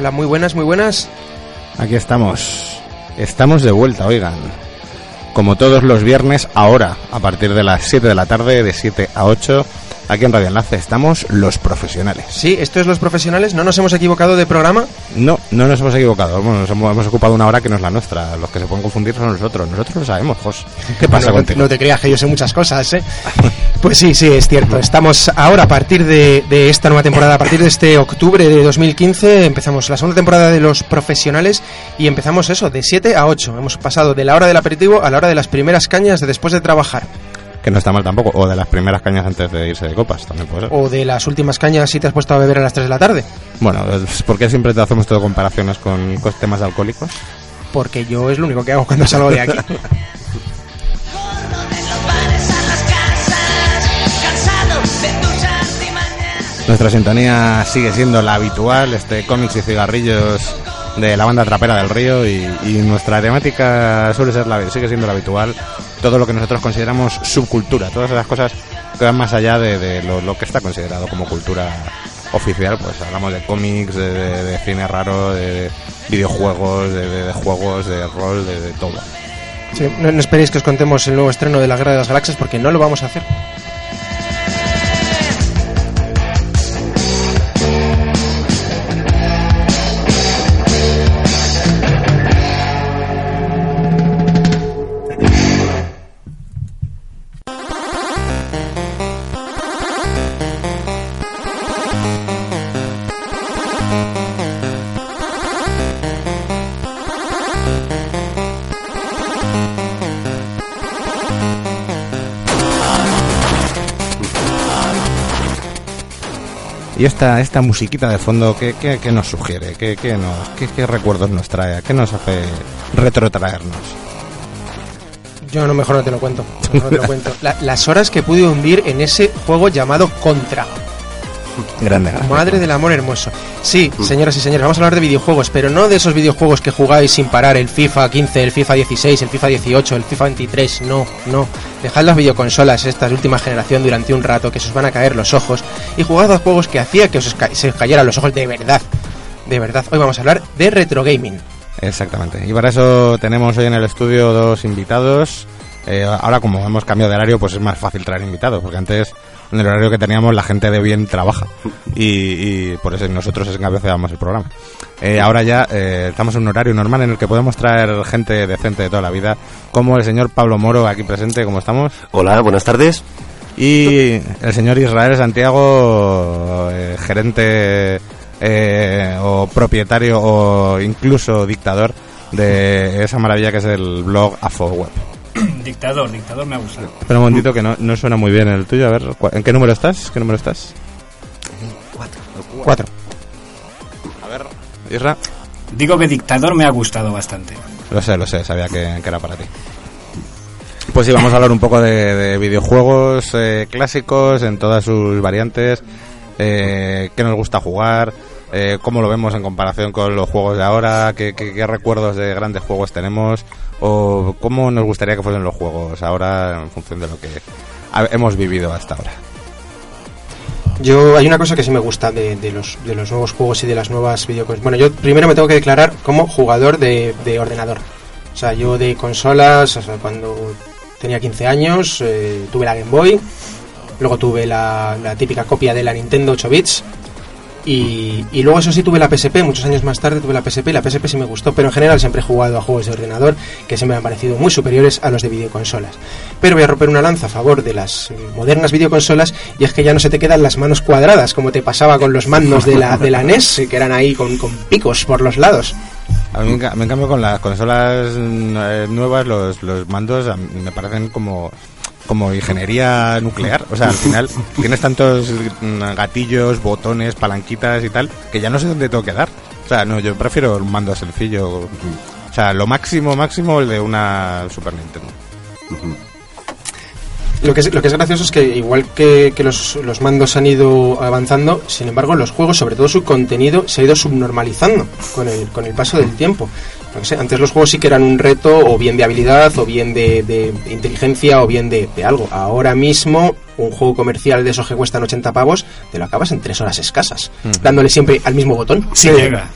Hola, muy buenas, muy buenas. Aquí estamos. Estamos de vuelta, oigan. Como todos los viernes, ahora, a partir de las 7 de la tarde, de 7 a 8, aquí en Radio Enlace, estamos Los Profesionales. Sí, esto es Los Profesionales. ¿No nos hemos equivocado de programa? No nos hemos equivocado. Bueno, hemos ocupado una hora que no es la nuestra. Los que se pueden confundir son nosotros. Nosotros lo sabemos, Jos. ¿Qué pasa contigo? No te creas que yo sé muchas cosas, ¿eh? Pues sí, es cierto. Estamos ahora, a partir de esta nueva temporada, a partir de este octubre de 2015, empezamos la segunda temporada de Los Profesionales y empezamos eso, de 7 a 8. Hemos pasado de la hora del aperitivo a la hora de las primeras cañas de después de trabajar. Que no está mal tampoco, o de las primeras cañas antes de irse de copas, también puede ser. O de las últimas cañas si te has puesto a beber a las 3 de la tarde. Bueno, ¿por qué siempre te hacemos todo comparaciones con temas alcohólicos? Porque yo es lo único que hago cuando salgo de aquí. Nuestra sintonía sigue siendo la habitual, cómics y cigarrillos de la banda trapera del Río, y nuestra temática sigue siendo la habitual, todo lo que nosotros consideramos subcultura, todas esas cosas que van más allá de lo que está considerado como cultura oficial. Pues hablamos de cómics, de cine raro, de videojuegos, de juegos, de rol, de todo. Sí, no esperéis que os contemos el nuevo estreno de la Guerra de las Galaxias, porque no lo vamos a hacer. Y esta musiquita de fondo, ¿qué nos sugiere? ¿Qué recuerdos nos trae? ¿Qué nos hace retrotraernos? Yo mejor no te lo cuento. Las horas que pude hundir en ese juego llamado Contra. Grande. Madre del amor hermoso. Sí, señoras y señores, vamos a hablar de videojuegos, pero no de esos videojuegos que jugáis sin parar, el FIFA 15, el FIFA 16, el FIFA 18, el FIFA 23, no. Dejad las videoconsolas, esta última generación, durante un rato, que se os van a caer los ojos, y jugad a juegos que hacía que se os cayeran los ojos de verdad. De verdad, hoy vamos a hablar de retro gaming. Exactamente, y para eso tenemos hoy en el estudio dos invitados. Ahora, como hemos cambiado de horario, pues es más fácil traer invitados, porque antes, en el horario que teníamos, la gente de bien trabaja, y por eso nosotros encabezamos el programa. Ahora ya estamos en un horario normal en el que podemos traer gente decente de toda la vida, como el señor Pablo Moro, aquí presente. ¿Cómo estamos? Hola, buenas tardes. Y el señor Israel Santiago, gerente o propietario o incluso dictador de esa maravilla que es el blog AFOWeb. Dictador me ha gustado. Espera un momentito, que no suena muy bien el tuyo. A ver, ¿en qué número estás? 4. A ver, Isra. Digo que dictador me ha gustado bastante. Lo sé, sabía que era para ti. Pues sí, vamos a hablar un poco de videojuegos clásicos en todas sus variantes, qué nos gusta jugar, cómo lo vemos en comparación con los juegos de ahora, qué recuerdos de grandes juegos tenemos, o cómo nos gustaría que fuesen los juegos ahora en función de lo que hemos vivido hasta ahora. Hay una cosa que sí me gusta de los nuevos juegos y de las nuevas videoconsolas. Bueno, yo primero me tengo que declarar como jugador de ordenador. O sea, yo de consolas, o sea, cuando tenía 15 años, tuve la Game Boy, luego tuve la típica copia de la Nintendo 8 bits, y luego eso sí tuve la PSP, muchos años más tarde tuve la PSP, y la PSP sí me gustó, pero en general siempre he jugado a juegos de ordenador que se me han parecido muy superiores a los de videoconsolas. Pero voy a romper una lanza a favor de las modernas videoconsolas, y es que ya no se te quedan las manos cuadradas, como te pasaba con los mandos de la NES, que eran ahí con picos por los lados. A mí, en cambio, con las consolas nuevas, los mandos me parecen como ingeniería nuclear. O sea, al final tienes tantos gatillos, botones, palanquitas y tal, que ya no sé dónde tengo que dar. O sea, no, yo prefiero un mando sencillo. O sea, lo máximo el de una Super Nintendo. Lo que es gracioso es que igual que los mandos han ido avanzando, sin embargo los juegos, sobre todo su contenido, se ha ido subnormalizando con el paso del tiempo. No sé, antes los juegos sí que eran un reto, o bien de habilidad, o bien de inteligencia, o bien de algo. Ahora mismo un juego comercial de esos que cuestan 80 pavos, te lo acabas en 3 horas escasas, dándole siempre al mismo botón. Si llega.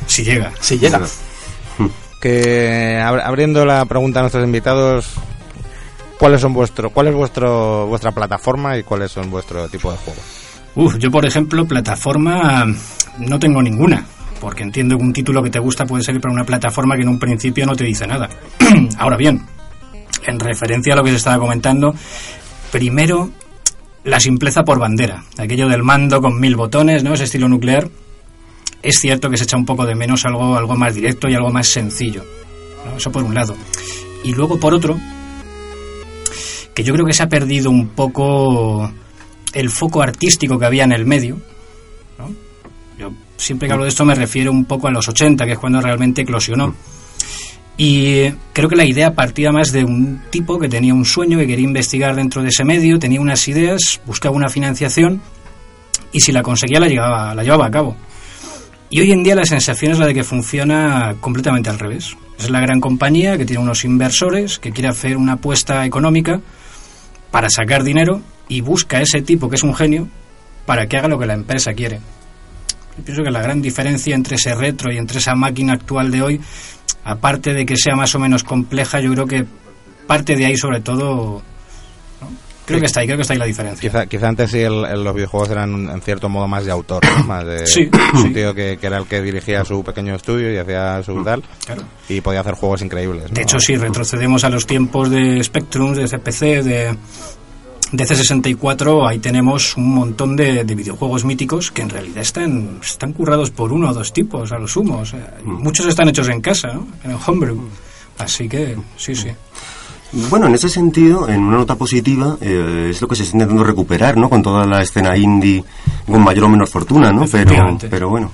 Que abriendo la pregunta a nuestros invitados, ¿cuál es vuestra plataforma y cuáles son vuestro tipo de juegos? Yo por ejemplo, plataforma no tengo ninguna, porque entiendo que un título que te gusta puede salir para una plataforma que en un principio no te dice nada. Ahora bien, en referencia a lo que se estaba comentando, primero, la simpleza por bandera, aquello del mando con 1000 botones, ¿no? Ese estilo nuclear. Es cierto que se echa un poco de menos algo más directo y algo más sencillo, ¿no? Eso por un lado. Y luego por otro, que yo creo que se ha perdido un poco el foco artístico que había en el medio, ¿no? Yo siempre que hablo de esto me refiero un poco a los 80, que es cuando realmente eclosionó. Y creo que la idea partía más de un tipo que tenía un sueño, que quería investigar dentro de ese medio, tenía unas ideas, buscaba una financiación y si la conseguía la llevaba a cabo. Y hoy en día la sensación es la de que funciona completamente al revés. Es la gran compañía que tiene unos inversores, que quiere hacer una apuesta económica para sacar dinero y busca a ese tipo que es un genio para que haga lo que la empresa quiere. Yo pienso que la gran diferencia entre ese retro y entre esa máquina actual de hoy, aparte de que sea más o menos compleja, yo creo que parte de ahí sobre todo, ¿no? Creo que está ahí la diferencia. Quizá antes sí los videojuegos eran en cierto modo más de autor, ¿no? Más de un tío que era el que dirigía su pequeño estudio y hacía su tal, claro. Y podía hacer juegos increíbles, ¿no? De hecho, si retrocedemos a los tiempos de Spectrum, de CPC, de C64, ahí tenemos un montón de videojuegos míticos que en realidad están currados por uno o dos tipos a lo sumo. O sea, muchos están hechos en casa, ¿no? En el homebrew. Así que sí. Bueno, en ese sentido, en una nota positiva, es lo que se está intentando recuperar, ¿no? Con toda la escena indie, con mayor o menor fortuna, ¿no? Pero bueno.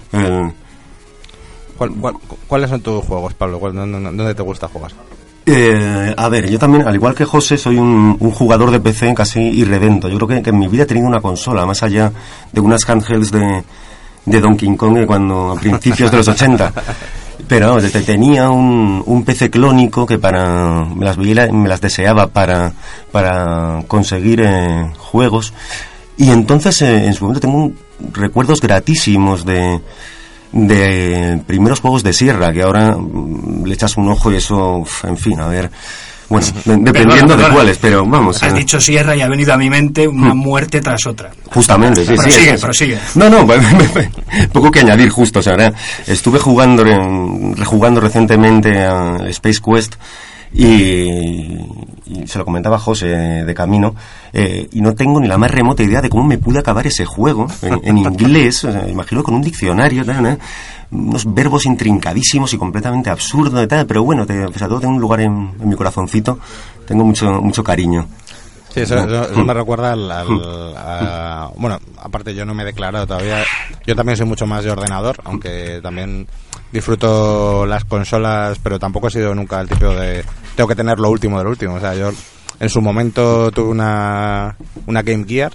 ¿Cuáles son tus juegos, Pablo? ¿Dónde te gusta jugar? A ver, yo también, al igual que José, soy un jugador de PC casi irredento. Yo creo que en mi vida he tenido una consola, más allá de unas handhelds de Donkey Kong a principios de los 80. Pero tenía un PC clónico que me las deseaba para conseguir juegos. Y entonces en su momento tengo recuerdos gratísimos de primeros juegos de Sierra, que ahora le echas un ojo y eso, en fin, a ver, bueno, dependiendo de cuáles, pero vamos. Has dicho Sierra y ha venido a mi mente una muerte tras otra. Justamente, sí. Prosigue. No, poco que añadir justo, o sea, ahora estuve rejugando recientemente a Space Quest y se lo comentaba a José de camino, y no tengo ni la más remota idea de cómo me pude acabar ese juego en inglés. O sea, imagino con un diccionario, unos verbos intrincadísimos y completamente absurdos y tal, pero bueno, pese a todo tengo un lugar en mi corazoncito, tengo mucho cariño. Sí, eso me recuerda bueno, aparte yo no me he declarado todavía, yo también soy mucho más de ordenador, aunque también disfruto las consolas, pero tampoco he sido nunca el tipo de tengo que tener lo último del último. O sea, yo en su momento tuve una Game Gear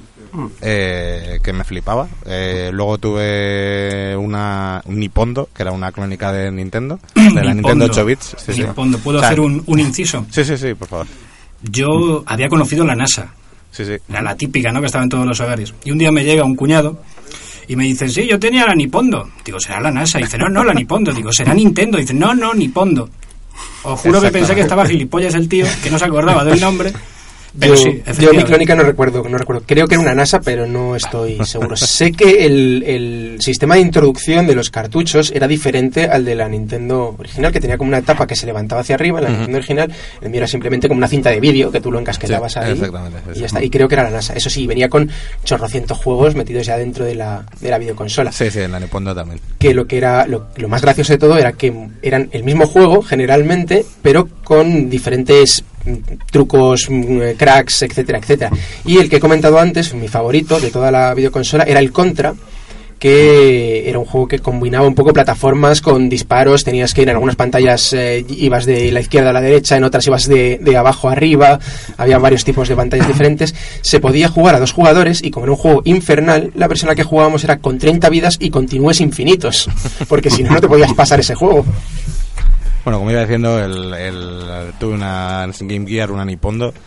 que me flipaba, luego tuve un Nipondo, que era una crónica de Nintendo, de la Nintendo 8 bits. Sí. Nipondo. ¿Puedo hacer un inciso? Sí, por favor. Yo había conocido la NASA. Sí. La típica, ¿no? Que estaba en todos los hogares. Y un día me llega un cuñado y me dice, sí, yo tenía la Nipondo. Digo, ¿será la NASA? Y dice, no, la Nipondo. Digo, ¿será Nintendo? Dice, no, Nipondo. Os juro que pensé que estaba gilipollas el tío, que no se acordaba del nombre. Pero yo mi crónica no recuerdo. Creo que era una NASA, pero no estoy seguro. Sé que el sistema de introducción de los cartuchos era diferente al de la Nintendo original, que tenía como una tapa que se levantaba hacia arriba. La Nintendo original, el mío era simplemente como una cinta de vídeo que tú lo encasquetabas ahí. Exactamente. Y ya está. Y creo que era la NASA. Eso sí, venía con chorrocientos juegos metidos ya dentro de la videoconsola. Sí, en la Nintendo también. Que lo que era lo más gracioso de todo era que eran el mismo juego generalmente, pero con diferentes trucos, cracks, etcétera. Y el que he comentado antes, mi favorito de toda la videoconsola, era el Contra, que era un juego que combinaba un poco plataformas con disparos. Tenías que ir en algunas pantallas, ibas de la izquierda a la derecha, en otras ibas de abajo a arriba, había varios tipos de pantallas diferentes. Se podía jugar a 2 jugadores y como era un juego infernal, la versión en la que jugábamos era con 30 vidas y continúes infinitos, porque si no te podías pasar ese juego. Bueno, como iba diciendo, tuve una Game Gear, una Nipondo,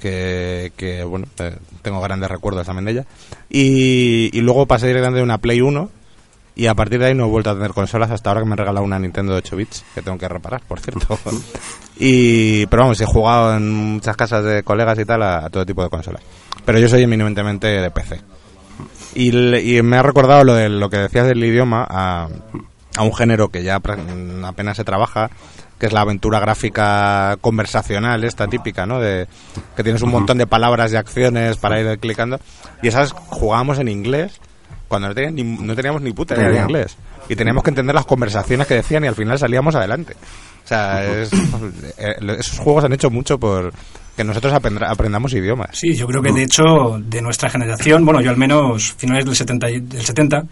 que bueno, tengo grandes recuerdos también de ella. Y luego pasé directamente de una Play 1 y a partir de ahí no he vuelto a tener consolas hasta ahora que me han regalado una Nintendo de 8 bits, que tengo que reparar, por cierto. Pero vamos, he jugado en muchas casas de colegas y tal a todo tipo de consolas. Pero yo soy eminentemente de PC. Y me ha recordado lo que decías del idioma a un género que ya apenas se trabaja, que es la aventura gráfica conversacional, esta típica, ¿no? De que tienes un montón de palabras y acciones para ir clicando. Y esas jugábamos en inglés cuando no teníamos ni puta idea de inglés. Y teníamos que entender las conversaciones que decían y al final salíamos adelante. O sea, esos juegos han hecho mucho por que nosotros aprendamos idiomas. Sí, yo creo que de hecho de nuestra generación, bueno, yo al menos finales del 70,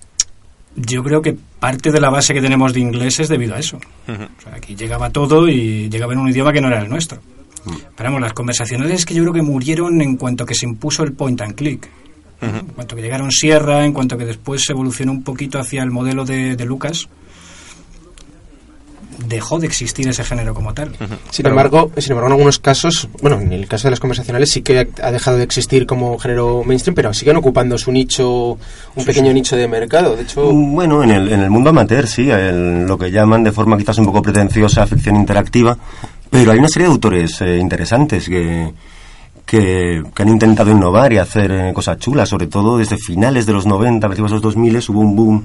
yo creo que parte de la base que tenemos de inglés es debido a eso. O sea, aquí llegaba todo y llegaba en un idioma que no era el nuestro. Pero vamos, las conversacionales que yo creo que murieron en cuanto que se impuso el point and click. En cuanto que llegaron Sierra, en cuanto que después se evolucionó un poquito hacia el modelo de Lucas, dejó de existir ese género como tal. Sin embargo, en algunos casos, bueno, en el caso de las conversacionales sí que ha dejado de existir como género mainstream, pero siguen ocupando su nicho, un pequeño nicho de mercado. De hecho, bueno, en el mundo amateur sí, lo que llaman de forma quizás un poco pretenciosa ficción interactiva, pero hay una serie de autores interesantes que han intentado innovar y hacer cosas chulas, sobre todo desde finales de los 90, principios de los 2000 hubo un boom,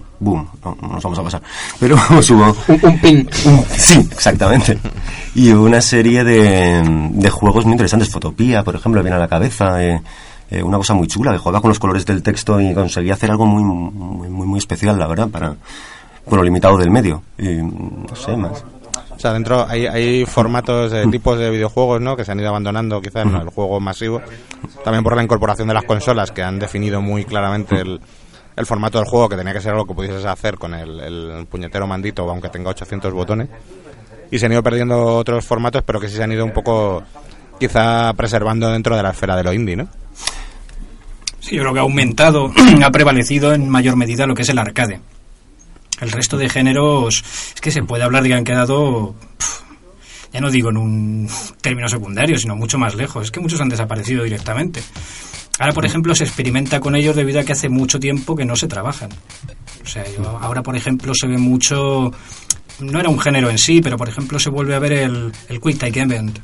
no nos vamos a pasar, pero hubo un ping. Sí, exactamente. Y una serie de juegos muy interesantes, Fotopía, por ejemplo, viene a la cabeza, una cosa muy chula, que jugaba con los colores del texto y conseguía hacer algo muy especial, la verdad, por lo limitado del medio, y no sé, más. O sea, dentro hay formatos, tipos de videojuegos, ¿no?, que se han ido abandonando quizás en el juego masivo, también por la incorporación de las consolas, que han definido muy claramente el formato del juego, que tenía que ser algo que pudieses hacer con el puñetero mandito, aunque tenga 800 botones, y se han ido perdiendo otros formatos, pero que sí se han ido un poco quizá preservando dentro de la esfera de lo indie, ¿no? Sí, yo creo que ha aumentado, ha prevalecido en mayor medida lo que es el arcade. El resto de géneros es que se puede hablar de que han quedado, ya no digo en un término secundario, sino mucho más lejos. Es que muchos han desaparecido directamente. Ahora, por ejemplo, se experimenta con ellos debido a que hace mucho tiempo que no se trabajan. O sea, ahora, por ejemplo, se ve mucho, no era un género en sí, pero por ejemplo se vuelve a ver el Quick Time Event.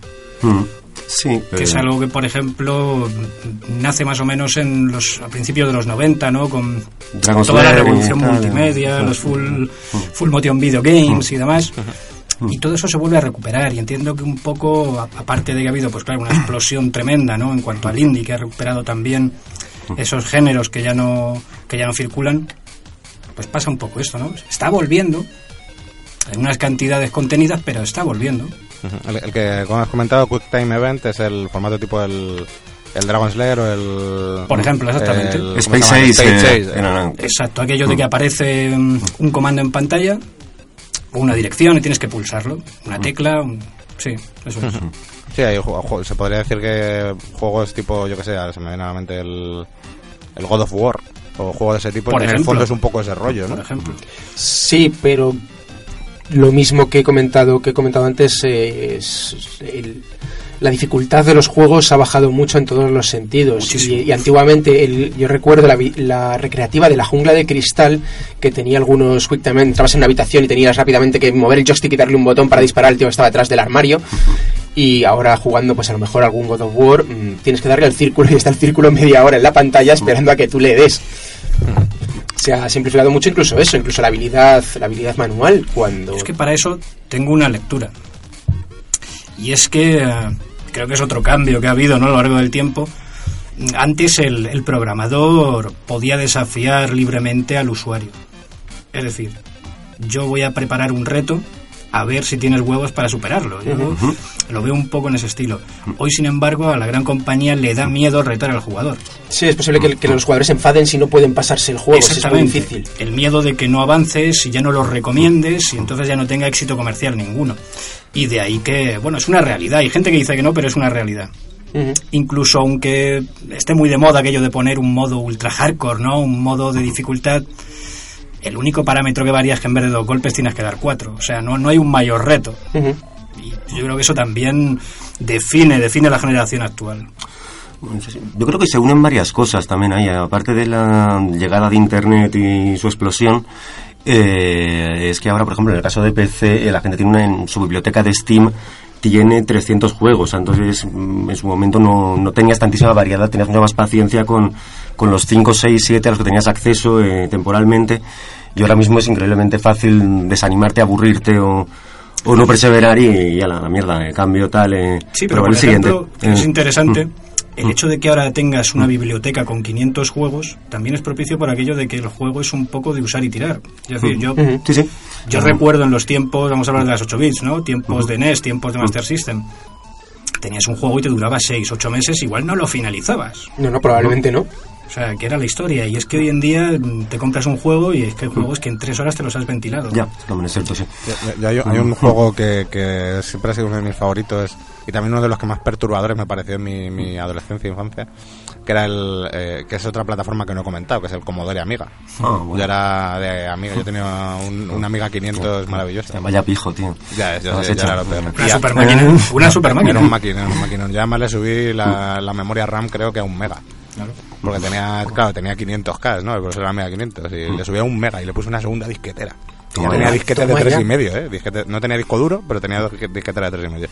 Sí, que es algo que, por ejemplo, nace más o menos a principios de los 90, ¿no? Con toda la revolución multimedia, los full motion video games y demás. Y todo eso se vuelve a recuperar, y entiendo que un poco, aparte de que ha habido, pues claro, una explosión tremenda, ¿no?, en cuanto al indie, que ha recuperado también esos géneros que ya no circulan, pues pasa un poco esto, ¿no? Está volviendo en unas cantidades contenidas, pero está volviendo. El que, como has comentado, Quick Time Event es el formato tipo el Dragon Slayer o el... Por ejemplo, exactamente. Space Ace. Exacto, aquello de que aparece un comando en pantalla, una dirección y tienes que pulsarlo. Una tecla, sí, eso es. Sí, se podría decir que juegos tipo, yo que sé, se me viene a la mente el God of War o juegos de ese tipo, por ejemplo, en el fondo es un poco ese rollo, ¿no? Por ejemplo. Sí, pero lo mismo que he comentado antes, la dificultad de los juegos ha bajado mucho en todos los sentidos. Y antiguamente, yo recuerdo la recreativa de la Jungla de Cristal, que tenía algunos quick time, entrabas en una habitación y tenías rápidamente que mover el joystick y darle un botón para disparar al tío que estaba detrás del armario. Y ahora jugando, pues a lo mejor algún God of War, tienes que darle al círculo y está el círculo media hora en la pantalla esperando a que tú le des. Se ha simplificado mucho incluso la habilidad manual. Es que para eso tengo una lectura, y es que creo que es otro cambio que ha habido, ¿no?, a lo largo del tiempo. Antes el programador podía desafiar libremente al usuario, es decir, yo voy a preparar un reto a ver si tienes huevos para superarlo. Yo lo veo un poco en ese estilo. Hoy, sin embargo, a la gran compañía le da miedo retar al jugador. Sí, es posible que los jugadores se enfaden si no pueden pasarse el juego. Exactamente. Es muy difícil. El miedo de que no avances y ya no lo recomiendes y entonces ya no tenga éxito comercial ninguno. Y de ahí que, bueno, es una realidad. Hay gente que dice que no, pero es una realidad. Incluso aunque esté muy de moda aquello de poner un modo ultra hardcore, ¿no?, un modo de dificultad, el único parámetro que varía es que en vez de 2 golpes tienes que dar 4. O sea, no hay un mayor reto. Y yo creo que eso también define la generación actual. Yo creo que se unen varias cosas también ahí, aparte de la llegada de Internet y su explosión. Es que ahora, por ejemplo, en el caso de PC, la gente tiene en su biblioteca de Steam tiene 300 juegos, entonces en su momento no tenías tantísima variedad, tenías mucha más paciencia con los 5, 6, 7 a los que tenías acceso temporalmente, y ahora mismo es increíblemente fácil desanimarte, aburrirte o no perseverar y a la mierda, cambio tal. Sí, pero por ejemplo, es interesante. El hecho de que ahora tengas una biblioteca con 500 juegos también es propicio por aquello de que el juego es un poco de usar y tirar. Es decir, yo recuerdo en los tiempos, vamos a hablar de las 8 bits, ¿no? Tiempos de NES, tiempos de Master System. Tenías un juego y te duraba 6, 8 meses, igual no lo finalizabas. No, probablemente no. O sea, que era la historia. Y es que hoy en día te compras un juego y es que el juego es que en 3 horas te los has ventilado. Ya, también es cierto, sí. Hay un juego que siempre ha sido uno de mis favoritos y también uno de los que más perturbadores me pareció en mi adolescencia e infancia, que era que es otra plataforma que no he comentado, que es el Commodore Amiga. Bueno. Yo era de Amiga, yo tenía una Amiga 500 maravillosa. Vaya pijo, tío. Ya era lo peor. Una super máquina. Era un máquina. Ya además le subí la memoria RAM creo que a 1 mega. Claro. Porque tenía 500K, ¿no? Por eso era Amiga 500 y le subí a 1 mega y le puse una segunda disquetera. Ya tenía disquetes de 3,5, no tenía disco duro, pero tenía disqueteras de 3,5.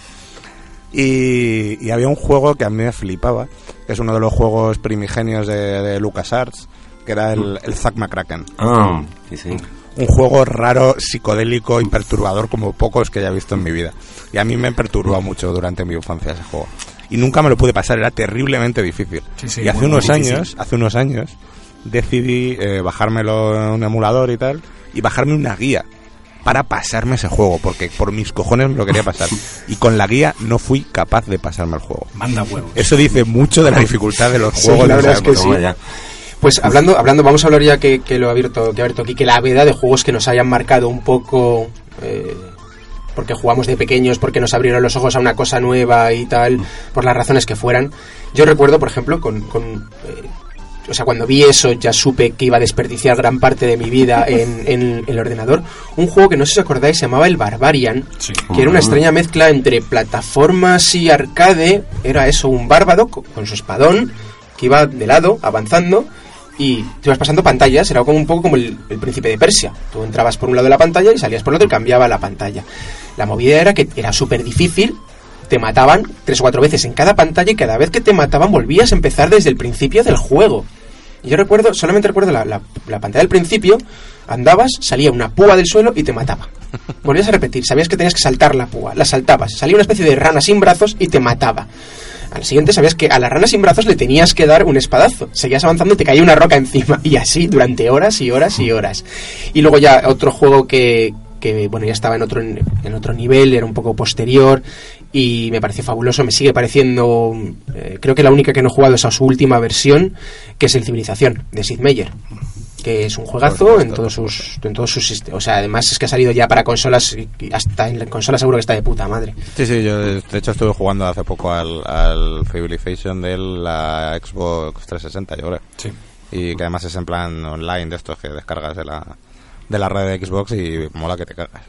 Y había un juego que a mí me flipaba, que es uno de los juegos primigenios de LucasArts, que era el Zack McCracken. Sí. Un juego raro, psicodélico y perturbador como pocos que haya visto en mi vida. Y a mí me perturbó mucho durante mi infancia ese juego. Y nunca me lo pude pasar, era terriblemente difícil. Sí, y hace unos años decidí bajármelo en un emulador y tal, y bajarme una guía para pasarme ese juego, porque por mis cojones me lo quería pasar. Y con la guía no fui capaz de pasarme el juego. Manda huevos. Eso dice mucho de la dificultad de los juegos. La verdad es que sí. Pues hablando, vamos a hablar ya que lo ha abierto aquí, que la veda de juegos que nos hayan marcado un poco, porque jugamos de pequeños, porque nos abrieron los ojos a una cosa nueva y tal, por las razones que fueran. Yo recuerdo, por ejemplo, o sea, cuando vi eso ya supe que iba a desperdiciar gran parte de mi vida en el ordenador. Un juego que no sé si os acordáis, se llamaba el Barbarian, que era una extraña mezcla entre plataformas y arcade. Era eso, un bárbaro con su espadón que iba de lado, avanzando, y te ibas pasando pantallas. Era como un poco como el Príncipe de Persia. Tú entrabas por un lado de la pantalla y salías por el otro y cambiaba la pantalla. La movida era que era súper difícil. Te mataban 3 o 4 veces en cada pantalla y cada vez que te mataban volvías a empezar desde el principio del juego. Y yo solamente recuerdo la pantalla del principio, andabas, salía una púa del suelo y te mataba. Volvías a repetir, sabías que tenías que saltar la púa, la saltabas, salía una especie de rana sin brazos y te mataba. Al siguiente sabías que a la rana sin brazos le tenías que dar un espadazo. Seguías avanzando y te caía una roca encima. Y así durante horas y horas y horas. Y luego ya otro juego que bueno, ya estaba en otro nivel, era un poco posterior y me pareció fabuloso, me sigue pareciendo, creo que la única que no he jugado es a su última versión, que es el Civilización, de Sid Meier, que es un juegazo en todos sus sistemas. O sea, además es que ha salido ya para consolas, y hasta en la consola seguro que está de puta madre. Sí, yo de hecho estuve jugando hace poco al Civilization de la Xbox 360, yo creo. Sí. Y que además es en plan online, de estos que descargas de la red de Xbox y mola que te cagas.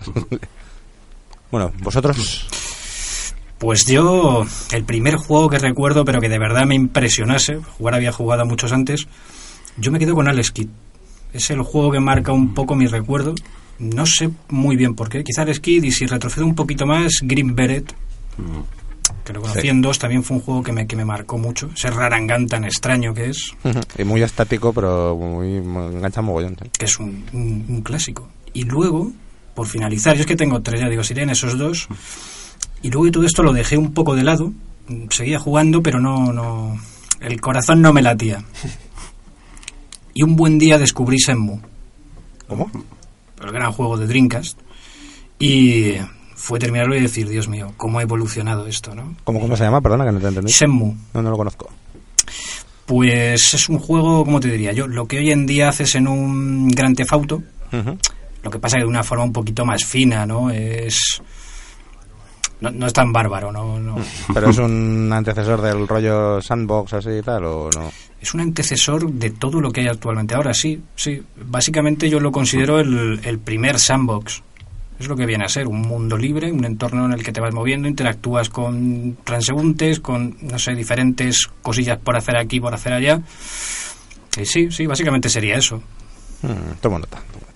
Bueno, ¿vosotros? Pues yo, el primer juego que recuerdo, pero que de verdad me impresionase, había jugado muchos antes, yo me quedo con Alex Kidd. Es el juego que marca un poco mi recuerdo. No sé muy bien por qué. Quizá Alex Kidd, y si retrocedo un poquito más, Green Beret, que lo conocí en 2, también fue un juego que me marcó mucho. Ese Rarangán tan extraño que es. Y muy estático, pero muy engancha mogollón. ¿Sí? Que es un clásico. Y luego, por finalizar, yo es que tengo 3, ya digo, serían esos 2. Y luego de todo esto lo dejé un poco de lado. Seguía jugando, pero no el corazón no me latía. Y un buen día descubrí Shenmue. ¿Cómo? El gran juego de Dreamcast. Y fue terminarlo y decir, Dios mío, cómo ha evolucionado esto, ¿no? ¿Cómo se llama? Perdona, que no te entendí. Shenmue. No lo conozco. Pues es un juego, ¿cómo te diría yo? Lo que hoy en día haces en un Grand Theft Auto, lo que pasa es que de una forma un poquito más fina, ¿no? No es tan bárbaro, no. ¿Pero es un antecesor del rollo sandbox así y tal, o no? Es un antecesor de todo lo que hay actualmente. Ahora sí. Básicamente yo lo considero el primer sandbox. Es lo que viene a ser un mundo libre, un entorno en el que te vas moviendo, interactúas con transeúntes, con, no sé, diferentes cosillas por hacer aquí, por hacer allá. Y sí, básicamente sería eso. Toma nota.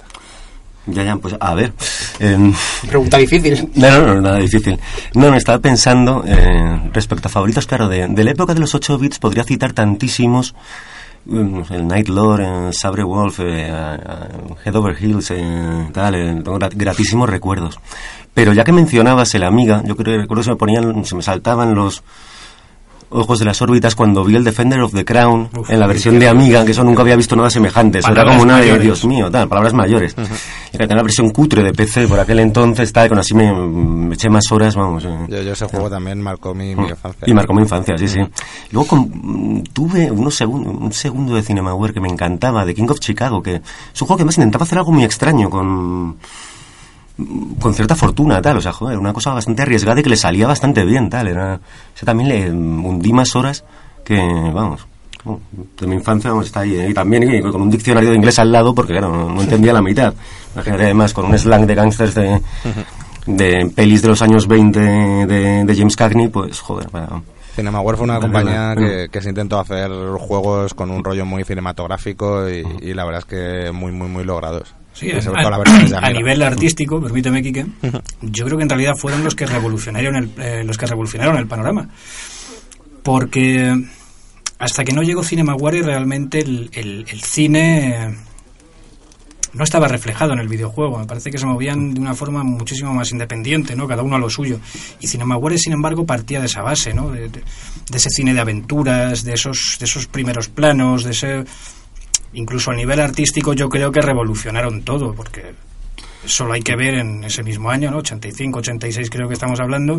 Ya, pues a ver. Pregunta difícil. No, nada difícil. No, me estaba pensando, respecto a favoritos, claro, de la época de los 8 bits podría citar tantísimos. El Night Lord, Sabre Wolf, Head Over Heels, tengo gratísimos recuerdos. Pero ya que mencionabas el Amiga, yo recuerdo que se me saltaban los ojos de las órbitas cuando vi el Defender of the Crown en la versión de Amiga, que eso nunca había visto nada semejante. Eso era como una de Dios mío, palabras mayores. Era la versión cutre de PC por aquel entonces, con así me eché más horas, vamos. Yo ese juego también marcó mi infancia. Y marcó mi infancia, sí. Luego tuve un segundo de Cinemaware que me encantaba, de King of Chicago, que es un juego que además intentaba hacer algo muy extraño con cierta fortuna, o sea, joder, una cosa bastante arriesgada y que le salía bastante bien, yo también le hundí más horas que, vamos, de mi infancia, vamos, está ahí, y también con un diccionario de inglés al lado, porque claro, no entendía la mitad. Imagínate, además, con un slang de gangsters de pelis de los años 20 de James Cagney, pues, joder, Cinemaware fue una compañía que se intentó hacer juegos con un rollo muy cinematográfico y la verdad es que muy, muy, muy logrados. Sí, a nivel artístico, permíteme, Quique, yo creo que en realidad fueron los que revolucionaron el panorama, porque hasta que no llegó Cinemaware realmente el cine no estaba reflejado en el videojuego. Me parece que se movían de una forma muchísimo más independiente, ¿no? Cada uno a lo suyo. Y Cinemaware, sin embargo, partía de esa base, ¿no? De ese cine de aventuras, de esos primeros planos, de ese... Incluso a nivel artístico yo creo que revolucionaron todo, porque solo hay que ver en ese mismo año, ¿no? 85, 86 creo que estamos hablando,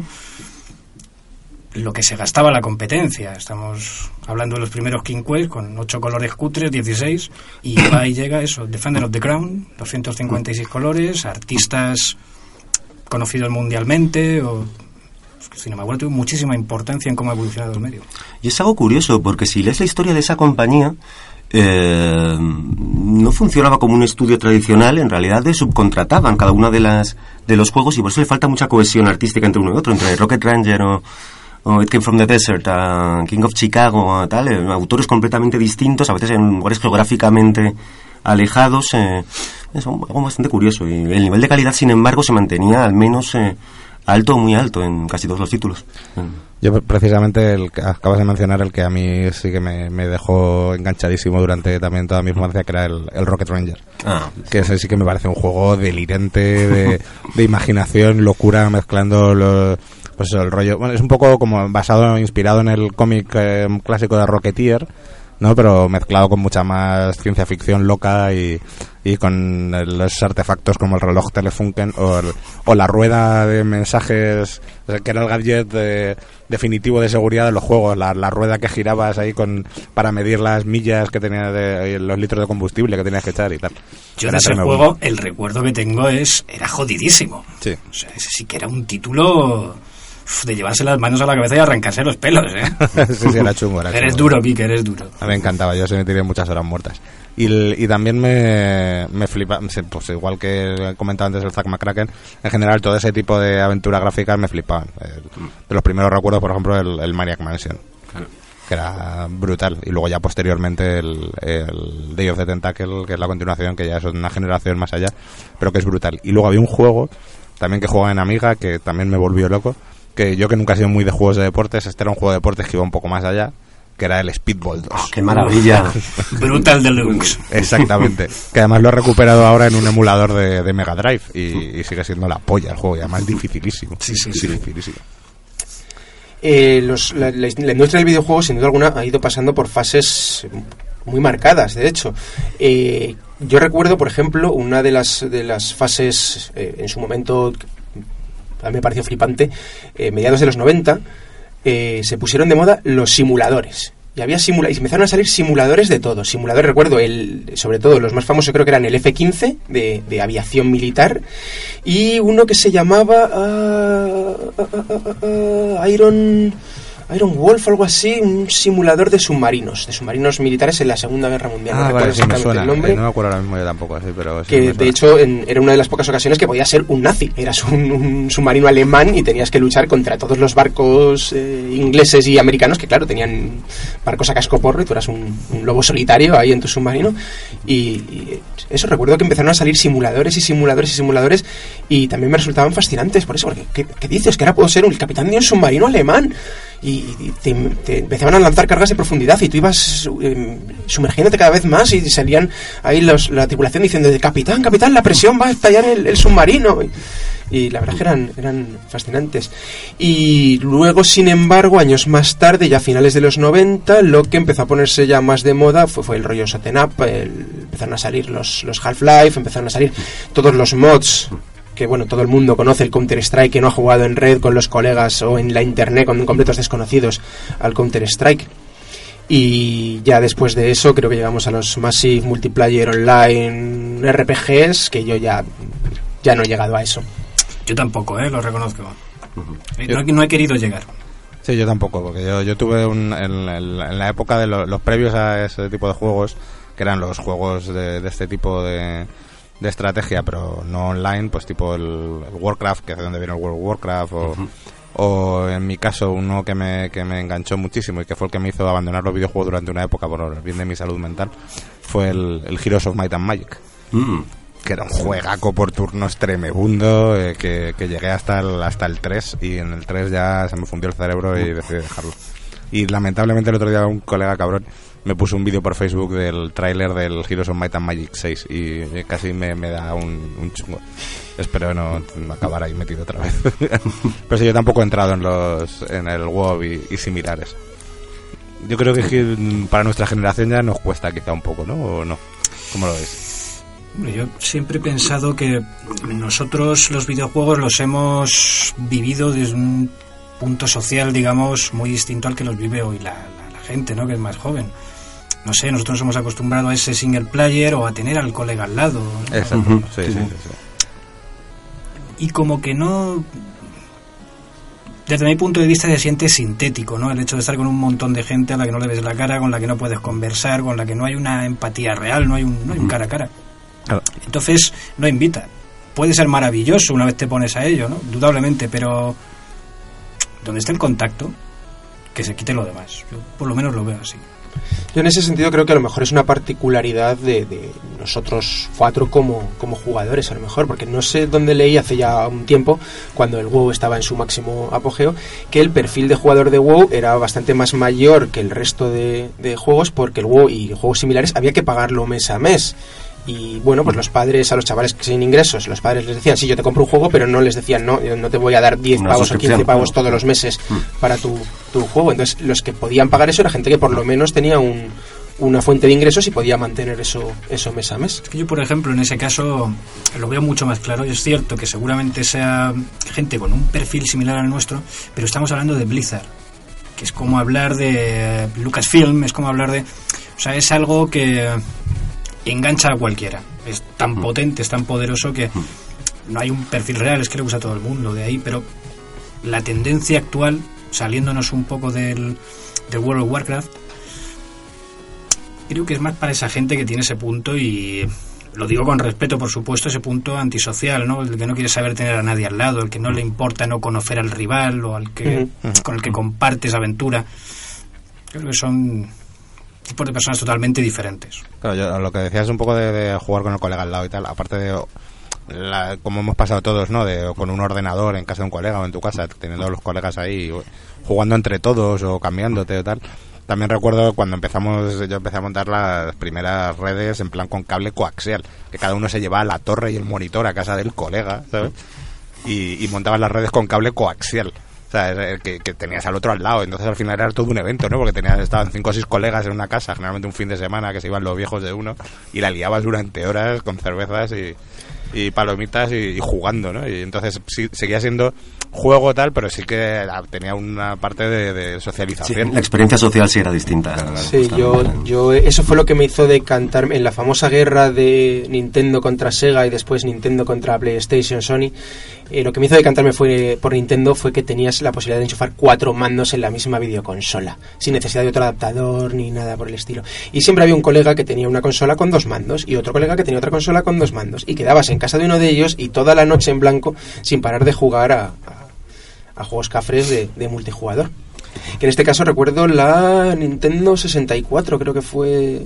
lo que se gastaba la competencia. Estamos hablando de los primeros King Quest con 8 colores cutres, 16, y va y llega eso, Defender of the Crown, 256 colores, artistas conocidos mundialmente, Cinemaware tuvo muchísima importancia en cómo ha evolucionado el medio. Y es algo curioso, porque si lees la historia de esa compañía, no funcionaba como un estudio tradicional. En realidad subcontrataban cada una de los juegos, y por eso le falta mucha cohesión artística entre uno y otro, entre Rocket Ranger o It Came from the Desert, King of Chicago, autores completamente distintos, a veces en lugares geográficamente alejados. Es algo bastante curioso, y el nivel de calidad, sin embargo, se mantenía al menos alto o muy alto en casi todos los títulos. Yo precisamente el que acabas de mencionar, el que a mí sí que me dejó enganchadísimo durante también toda mi infancia, que era el Rocket Ranger, que ese sí que me parece un juego delirante de imaginación, locura, mezclando el rollo, bueno, es un poco como inspirado en el cómic clásico de Rocketeer, ¿no? Pero mezclado con mucha más ciencia ficción loca y con los artefactos como el reloj Telefunken o la rueda de mensajes, que era el gadget definitivo de seguridad de los juegos, la rueda que girabas ahí para medir las millas que tenía los litros de combustible que tenías que echar y tal. Yo en ese juego el recuerdo que tengo era jodidísimo. Sí. O sea, ese sí que era un título de llevarse las manos a la cabeza y arrancarse los pelos, Sí, era chungo. Eres duro, Kike, eres duro. A mí me encantaba, yo se me tiré muchas horas muertas. Y también me flipa, pues igual que comentaba antes el Zack McCracken, en general todo ese tipo de aventuras gráficas me flipaban. De los primeros recuerdos, por ejemplo, el Maniac Mansion, que era brutal, y luego ya posteriormente el Day of the Tentacle, que es la continuación, que ya es una generación más allá, pero que es brutal. Y luego había un juego también que jugaba en Amiga, que también me volvió loco, que yo, que nunca he sido muy de juegos de deportes, este era un juego de deportes que iba un poco más allá, que era el Speedball 2. ¡Oh, qué maravilla! Brutal Deluxe. Exactamente. Que además lo he recuperado ahora en un emulador de Mega Drive y sigue siendo la polla el juego, y además dificilísimo. Sí. Dificilísimo. La industria del videojuego, sin duda alguna, ha ido pasando por fases muy marcadas, de hecho. Yo recuerdo, por ejemplo, una de las fases, en su momento, a mí me pareció flipante, mediados de los 90, se pusieron de moda los simuladores. Y empezaron a salir simuladores de todo. Simuladores, recuerdo, sobre todo los más famosos creo que eran el F-15 de aviación militar, y uno que se llamaba Iron Iron Wolf, algo así, un simulador de submarinos militares en la Segunda Guerra Mundial. No recuerdo exactamente el nombre. No me acuerdo ahora mismo yo tampoco, sí, pero sí que de hecho era una de las pocas ocasiones que podías ser un nazi. Eras un submarino alemán y tenías que luchar contra todos los barcos ingleses y americanos, que claro, tenían barcos a cascoporro, y tú eras un lobo solitario ahí en tu submarino. Y eso, recuerdo que empezaron a salir simuladores y también me resultaban fascinantes por eso, porque ¿qué dices? Que ahora puedo ser el capitán de un submarino alemán. Y te empezaban a lanzar cargas de profundidad y tú ibas sumergiéndote cada vez más y salían ahí la tripulación diciendo capitán, la presión va a estallar el submarino. Y la verdad es que eran fascinantes. Y luego, sin embargo, años más tarde, ya a finales de los 90, lo que empezó a ponerse ya más de moda fue el rollo Shoot'em Up. Empezaron a salir los Half-Life, empezaron a salir todos los mods que bueno, todo el mundo conoce, el Counter-Strike, que no ha jugado en red con los colegas o en la internet con completos desconocidos al Counter-Strike. Y ya después de eso creo que llegamos a los Massive Multiplayer Online RPGs, que yo ya no he llegado a eso. Yo tampoco, lo reconozco. No he querido llegar. Sí, yo tampoco, porque yo tuve en la época de los previos a ese tipo de juegos, que eran los juegos de este tipo de estrategia, pero no online, pues tipo el Warcraft, que es de donde viene el World of Warcraft, o en mi caso uno que me enganchó muchísimo y que fue el que me hizo abandonar los videojuegos durante una época por el bien de mi salud mental, fue el Heroes of Might and Magic, que era un juegaco por turnos tremebundo, que llegué hasta el 3, y en el 3 ya se me fundió el cerebro y decidí dejarlo. Y lamentablemente el otro día un colega cabrón me puso un vídeo por Facebook del tráiler del Heroes of Might and Magic 6 y casi me da un chungo. Espero no acabar ahí metido otra vez. Pero sí, yo tampoco he entrado en el WoW y similares. Yo creo que para nuestra generación ya nos cuesta quizá un poco, ¿no? ¿O no? ¿Cómo lo ves? Yo siempre he pensado que nosotros los videojuegos los hemos vivido desde un punto social, digamos, muy distinto al que los vive hoy la gente, ¿no? Que es más joven. No sé, nosotros nos hemos acostumbrado a ese single player o a tener al colega al lado, ¿no? Exacto, sí. Y como que no... Desde mi punto de vista se siente sintético, ¿no? El hecho de estar con un montón de gente a la que no le ves la cara, con la que no puedes conversar, con la que no hay una empatía real, no hay un cara a cara. Claro. Entonces, no invita. Puede ser maravilloso una vez te pones a ello, ¿no? Indudablemente, pero donde esté el contacto, que se quite lo demás. Yo por lo menos lo veo así. Yo en ese sentido creo que a lo mejor es una particularidad de nosotros cuatro como jugadores, a lo mejor, porque no sé dónde leí hace ya un tiempo, cuando el WoW estaba en su máximo apogeo, que el perfil de jugador de WoW era bastante más mayor que el resto de juegos, porque el WoW y juegos similares había que pagarlo mes a mes. Y bueno, pues los padres, a los chavales sin ingresos, los padres les decían, sí, yo te compro un juego, pero no les decían, no te voy a dar 10 pavos o 15 pavos todos los meses para tu juego. Entonces los que podían pagar eso era gente que por lo menos tenía una fuente de ingresos y podía mantener eso mes a mes. Es que yo, por ejemplo, en ese caso lo veo mucho más claro. Es cierto que seguramente sea gente con un perfil similar al nuestro, pero estamos hablando de Blizzard, que es como hablar de Lucasfilm, es como hablar de... O sea, es algo que engancha a cualquiera. Es tan potente, es tan poderoso que no hay un perfil real, es que le gusta a todo el mundo de ahí, pero la tendencia actual, saliéndonos un poco del World of Warcraft, creo que es más para esa gente que tiene ese punto, y lo digo con respeto, por supuesto, ese punto antisocial, ¿no? El que no quiere saber tener a nadie al lado, el que no le importa no conocer al rival o al que con el que compartes aventura. Creo que son tipos de personas totalmente diferentes. Claro, yo, lo que decías un poco de jugar con el colega al lado y tal, aparte de como hemos pasado todos, ¿no? Con un ordenador en casa de un colega o en tu casa, teniendo a los colegas ahí jugando entre todos o cambiándote o tal. También recuerdo cuando yo empecé a montar las primeras redes en plan con cable coaxial, que cada uno se llevaba la torre y el monitor a casa del colega, ¿sabes? Y montaban las redes con cable coaxial. O sea, que tenías al otro al lado. Entonces al final era todo un evento, ¿no? Porque estaban 5 o 6 colegas en una casa, generalmente un fin de semana, que se iban los viejos de uno, y la liabas durante horas con cervezas y palomitas y jugando, ¿no? Y entonces sí, seguía siendo juego tal, pero sí que tenía una parte de socialización. Sí, la experiencia social sí era distinta. Sí, yo eso fue lo que me hizo decantarme en la famosa guerra de Nintendo contra Sega y después Nintendo contra PlayStation, Sony. Lo que me hizo decantarme por Nintendo fue que tenías la posibilidad de enchufar 4 mandos en la misma videoconsola, sin necesidad de otro adaptador ni nada por el estilo. Y siempre había un colega que tenía una consola con 2 mandos y otro colega que tenía otra consola con 2 mandos, y quedabas en casa de uno de ellos y toda la noche en blanco sin parar de jugar a juegos cafres de multijugador. Que en este caso recuerdo la Nintendo 64, creo que fue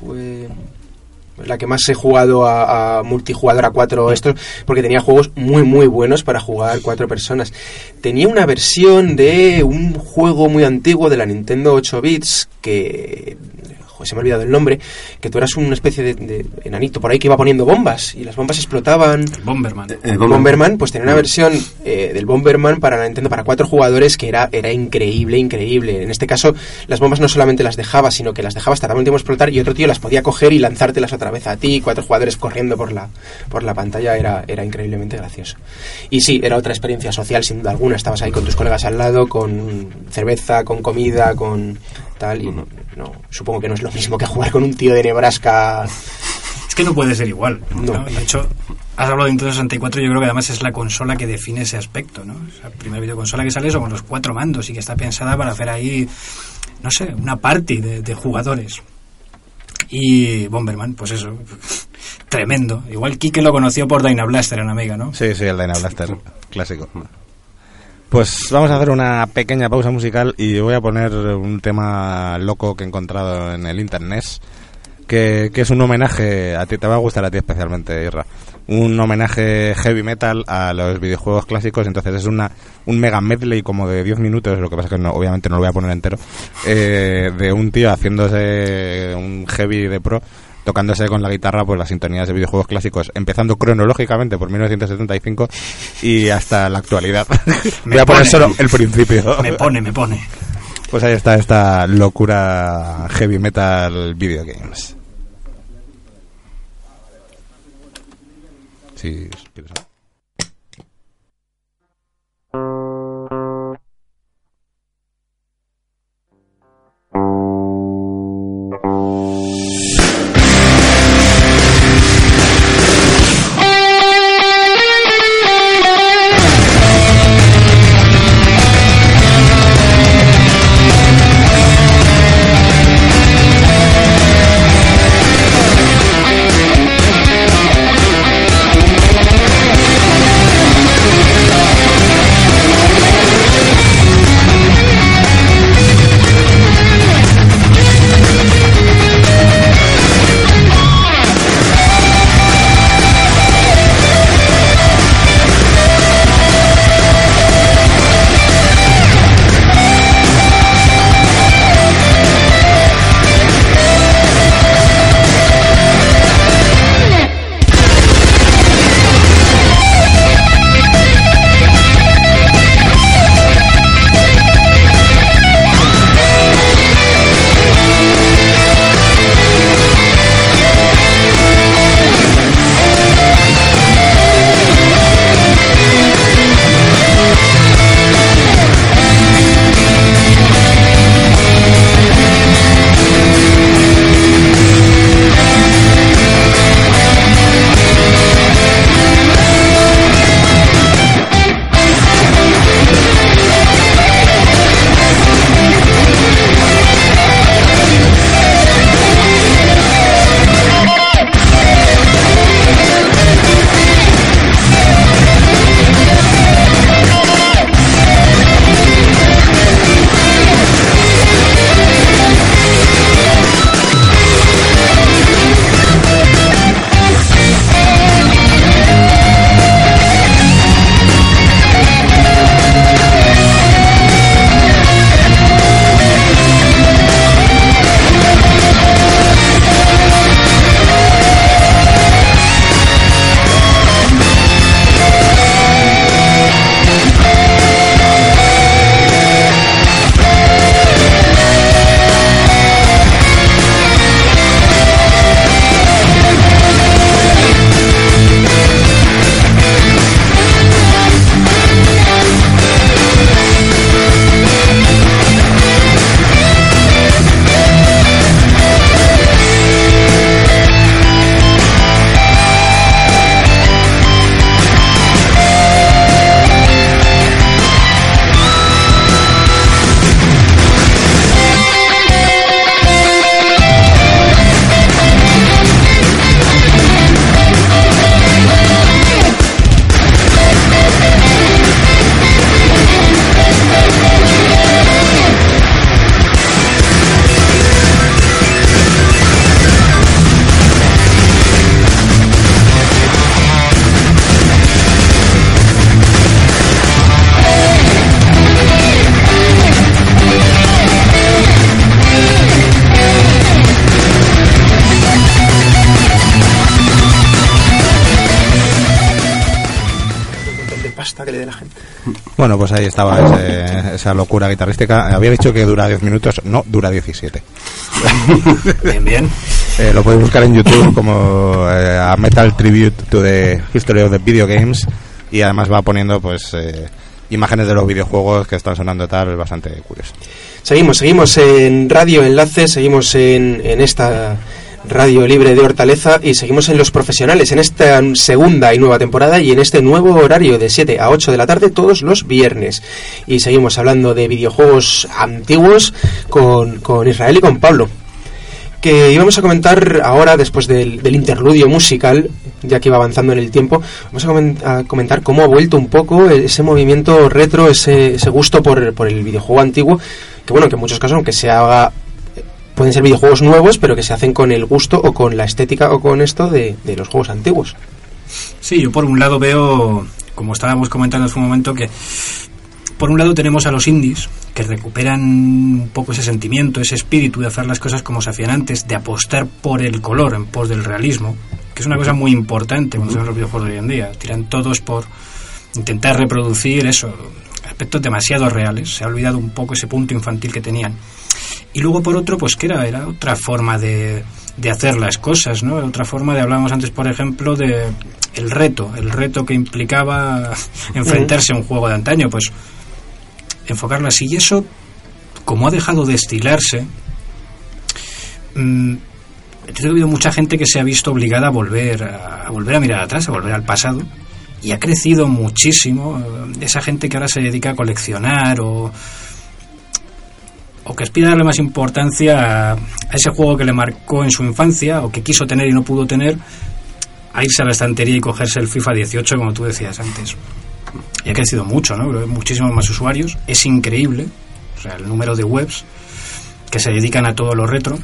la que más he jugado a multijugador a 4 porque tenía juegos muy muy buenos para jugar 4 personas. Tenía una versión de un juego muy antiguo de la Nintendo 8 bits que... se me ha olvidado el nombre, que tú eras una especie de enanito por ahí que iba poniendo bombas y las bombas explotaban. El Bomberman. Bomberman, pues tenía una versión del Bomberman para la Nintendo para 4 jugadores que era increíble. En este caso, las bombas no solamente las dejabas, sino que las dejabas, tardaba un tiempo en explotar y otro tío las podía coger y lanzártelas otra vez a ti, 4 jugadores corriendo por la pantalla, era increíblemente gracioso. Y sí, era otra experiencia social, sin duda alguna. Estabas ahí con tus colegas al lado, con cerveza, con comida, con tal, y no, supongo que no es lo mismo que jugar con un tío de Nebraska. Es que no puede ser igual, ¿no? De hecho, has hablado de Nintendo 64, yo creo que además es la consola que define ese aspecto, ¿no? O sea, la primera videoconsola que sale son con los 4 mandos y que está pensada para hacer ahí, no sé, una party de jugadores. Y Bomberman, pues eso, tremendo. Igual Quique lo conoció por Dyna Blaster en Amiga, ¿no? Sí, el Dyna Blaster, clásico. Pues vamos a hacer una pequeña pausa musical y voy a poner un tema loco que he encontrado en el internet, que es un homenaje, a ti te va a gustar a ti especialmente, Irra, un homenaje heavy metal a los videojuegos clásicos. Entonces es un mega medley como de 10 minutos, lo que pasa es que obviamente no lo voy a poner entero, de un tío haciéndose un heavy de pro, tocándose con la guitarra pues las sintonías de videojuegos clásicos, empezando cronológicamente por 1975 y hasta la actualidad. Voy a poner solo el principio. Me pone. Pues ahí está esta locura heavy metal video games. Sí, Bueno, pues ahí estaba esa locura guitarrística. Había dicho que dura 10 minutos, no, dura 17. Bien. Lo podéis buscar en YouTube como a Metal Tribute to the History of the Video Games, y además va poniendo pues imágenes de los videojuegos que están sonando tal, bastante curioso. Seguimos en Radio Enlace, seguimos en esta Radio Libre de Hortaleza y seguimos en Los Profesionales, en esta segunda y nueva temporada y en este nuevo horario de 7 a 8 de la tarde todos los viernes. Y seguimos hablando de videojuegos antiguos con Israel y con Pablo, que íbamos a comentar ahora, después del interludio musical, ya que iba avanzando en el tiempo. Vamos a comentar cómo ha vuelto un poco ese movimiento retro, ese gusto por el videojuego antiguo, que bueno, que en muchos casos, aunque se haga, pueden ser videojuegos nuevos, pero que se hacen con el gusto o con la estética o con esto de los juegos antiguos. Sí, yo por un lado veo, como estábamos comentando hace un momento, que por un lado tenemos a los indies, que recuperan un poco ese sentimiento, ese espíritu de hacer las cosas como se hacían antes, de apostar por el color en pos del realismo, que es una cosa muy importante cuando se ven los videojuegos de hoy en día. Tiran todos por intentar reproducir eso, aspectos demasiado reales. Se ha olvidado un poco ese punto infantil que tenían. Y luego por otro, pues que era otra forma de hacer las cosas, ¿no? Otra forma de, hablábamos antes, por ejemplo, de el reto que implicaba enfrentarse a un juego de antaño, pues enfocarlo así. Y eso, como ha dejado de estilarse, yo he oído mucha gente que se ha visto obligada a volver a mirar atrás, a volver al pasado, y ha crecido muchísimo esa gente que ahora se dedica a coleccionar o que aspira a darle más importancia a ese juego que le marcó en su infancia o que quiso tener y no pudo tener, a irse a la estantería y cogerse el FIFA 18, como tú decías antes. Y ha crecido mucho, ¿no? Muchísimos más usuarios. Es increíble, o sea, el número de webs que se dedican a todo lo retro.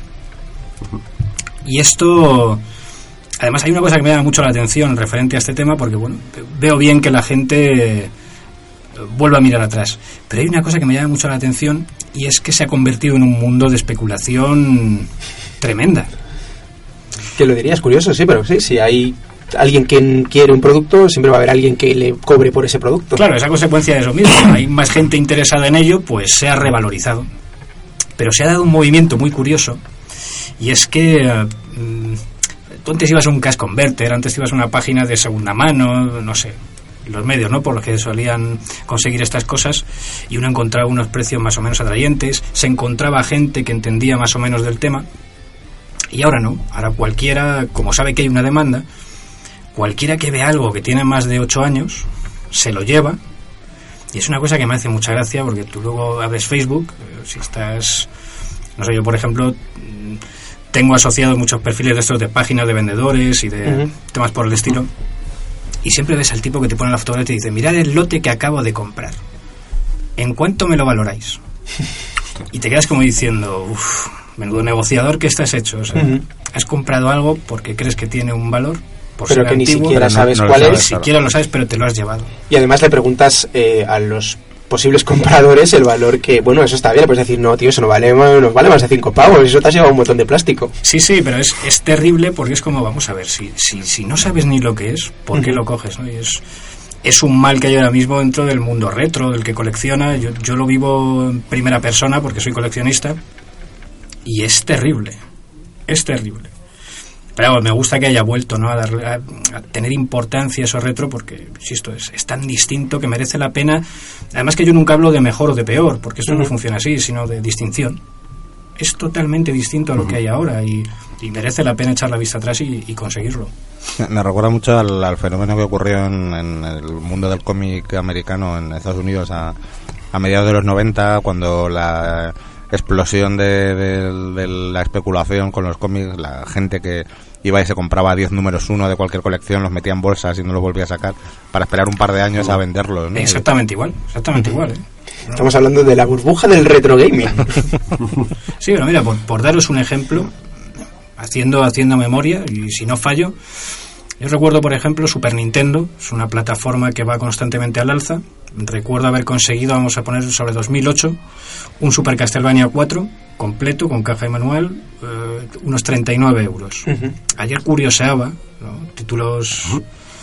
Y esto, además, hay una cosa que me llama mucho la atención referente a este tema, porque bueno, veo bien que la gente vuelva a mirar atrás, pero hay una cosa que me llama mucho la atención, y es que se ha convertido en un mundo de especulación tremenda. Que lo dirías curioso, sí, pero sí, si hay alguien que quiere un producto, siempre va a haber alguien que le cobre por ese producto. Claro, esa consecuencia de eso mismo. Hay más gente interesada en ello, pues se ha revalorizado. Pero se ha dado un movimiento muy curioso, y es que tú antes ibas a un Cash Converter, antes ibas a una página de segunda mano, no sé, los medios, ¿no?, por los que solían conseguir estas cosas, y uno encontraba unos precios más o menos atrayentes, se encontraba gente que entendía más o menos del tema. Y ahora no, ahora cualquiera, como sabe que hay una demanda, cualquiera que ve algo que tiene más de 8 años, se lo lleva. Y es una cosa que me hace mucha gracia, porque tú luego abres Facebook, si estás, no sé, yo por ejemplo tengo asociados muchos perfiles de estos de páginas de vendedores y de temas por el estilo, y siempre ves al tipo que te pone la fotografía y te dice: mirad el lote que acabo de comprar, ¿en cuánto me lo valoráis? Y te quedas como diciendo: uff, menudo negociador que estás hecho. O sea, has comprado algo porque crees que tiene un valor, por pero ser que antiguo, ni siquiera sabes no cuál es. Ni siquiera lo sabes, pero te lo has llevado. Y además le preguntas a los posibles compradores el valor que, bueno, eso está bien, puedes decir: no, tío, eso no vale más de 5 pavos, eso te has llevado un montón de plástico. Sí, pero es terrible, porque es como, vamos a ver, si no sabes ni lo que es, ¿por qué lo coges, no? Y es un mal que hay ahora mismo dentro del mundo retro, del que colecciona. Yo lo vivo en primera persona porque soy coleccionista, y es terrible. Pero me gusta que haya vuelto, ¿no?, a tener importancia eso retro, porque, insisto, es tan distinto que merece la pena. Además que yo nunca hablo de mejor o de peor, porque esto no funciona así, sino de distinción. Es totalmente distinto a lo que hay ahora, y merece la pena echar la vista atrás y conseguirlo. Me recuerda mucho al fenómeno que ocurrió en el mundo del cómic americano en Estados Unidos a mediados de los 90, cuando la explosión de la especulación con los cómics, la gente que iba y se compraba 10 números 1 de cualquier colección, los metía en bolsas y no los volvía a sacar para esperar un par de años a venderlos, ¿no? Exactamente igual, Estamos hablando de la burbuja del retro gaming. Sí, pero mira, por daros un ejemplo, haciendo memoria, y si no fallo, yo recuerdo, por ejemplo, Super Nintendo, es una plataforma que va constantemente al alza. Recuerdo haber conseguido, vamos a poner sobre 2008, un Super Castlevania 4 completo, con caja y manual, unos 39 euros. Ayer curioseaba, ¿no?, títulos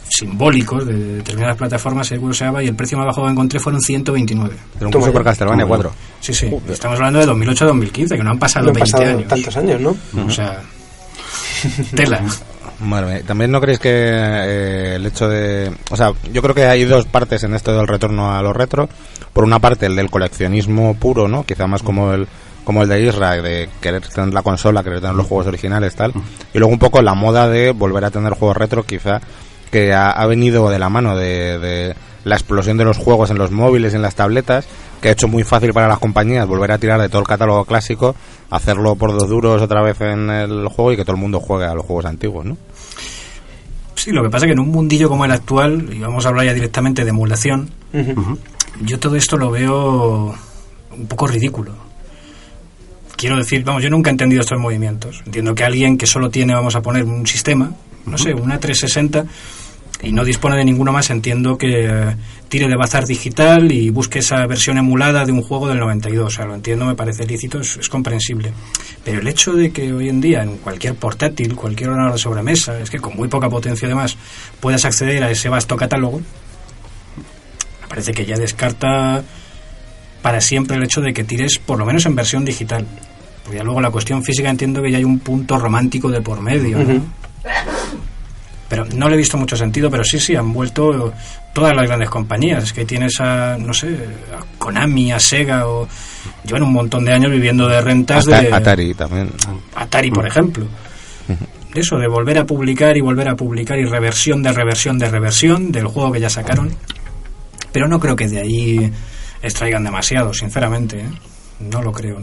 simbólicos de determinadas plataformas, el usaba, y el precio más bajo que encontré fueron 129. Pero un Super Castlevania 4. Sí. Estamos hablando de 2008 a 2015, que no han pasado 20 años. Tantos años, ¿no? O sea, tela. Bueno, también no creéis que el hecho de... O sea, yo creo que hay dos partes en esto del retorno a lo retro. Por una parte, el del coleccionismo puro, ¿no? Quizá más como el de Isra, de querer tener la consola, querer tener los juegos originales, tal. Y luego un poco la moda de volver a tener juegos retro, quizá, que ha venido de la mano de la explosión de los juegos en los móviles y en las tabletas, que ha hecho muy fácil para las compañías volver a tirar de todo el catálogo clásico, hacerlo por 2 duros otra vez en el juego y que todo el mundo juegue a los juegos antiguos, ¿no? Sí, lo que pasa es que en un mundillo como el actual, y vamos a hablar ya directamente de emulación, yo todo esto lo veo un poco ridículo. Quiero decir, yo nunca he entendido estos movimientos. Entiendo que alguien que solo tiene, vamos a poner, un sistema, no sé, una 360, y no dispone de ninguno más, entiendo que tire de bazar digital y busque esa versión emulada de un juego del 92. O sea, lo entiendo, me parece lícito, es comprensible. Pero el hecho de que hoy en día en cualquier portátil, cualquier ordenador de sobremesa, es que con muy poca potencia además, puedas acceder a ese vasto catálogo, me parece que ya descarta para siempre el hecho de que tires por lo menos en versión digital. Porque ya luego la cuestión física entiendo que ya hay un punto romántico de por medio, ¿no? Pero no le he visto mucho sentido, pero sí, han vuelto todas las grandes compañías. Es que tienes a Konami, a Sega, o llevan un montón de años viviendo de rentas de... Atari también. Atari, por ejemplo. Eso, de volver a publicar y reversión de reversión de reversión del juego que ya sacaron. Pero no creo que de ahí extraigan demasiado, sinceramente, ¿eh? No lo creo.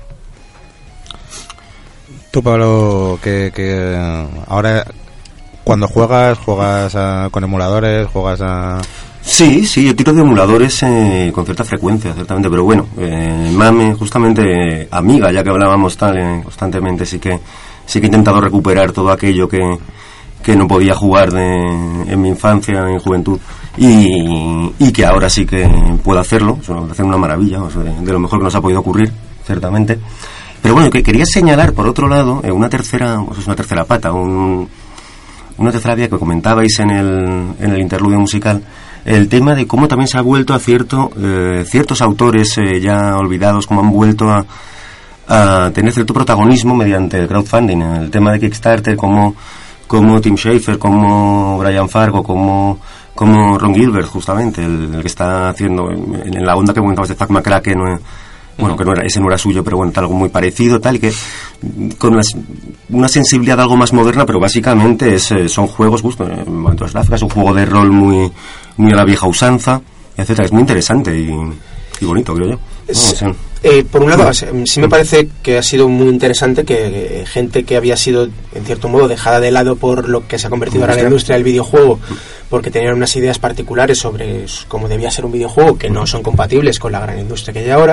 Tú, Pablo, que ahora... Cuando juegas con emuladores, juegas a... Sí, yo tiro de emuladores con cierta frecuencia, ciertamente, pero bueno, Mame, justamente Amiga, ya que hablábamos constantemente, sí que he intentado recuperar todo aquello que no podía jugar en mi infancia, en juventud, y que ahora sí que puedo hacerlo. Eso me parece una maravilla, de lo mejor que nos ha podido ocurrir, ciertamente. Pero bueno, que quería señalar, por otro lado, una tercera pata, una tercera vía que comentabais en el interludio musical, el tema de cómo también se ha vuelto a ciertos autores ya olvidados, cómo han vuelto a tener cierto protagonismo mediante el crowdfunding, el tema de Kickstarter, como Tim Schafer, como Brian Fargo, como Ron Gilbert, justamente, el que está haciendo en la onda que comentabas de Zack McCracken, bueno, que ese no era suyo, pero bueno, algo muy parecido, tal, y que con una sensibilidad algo más moderna, pero básicamente son juegos, justo, en momentos gráficos, un juego de rol muy a la vieja usanza, etcétera. Es muy interesante y bonito, creo yo. Por un lado, sí me parece que ha sido muy interesante que gente que había sido, en cierto modo, dejada de lado por lo que se ha convertido ahora en la industria del videojuego, porque tenían unas ideas particulares sobre cómo debía ser un videojuego que no son compatibles con la gran industria que hay ahora,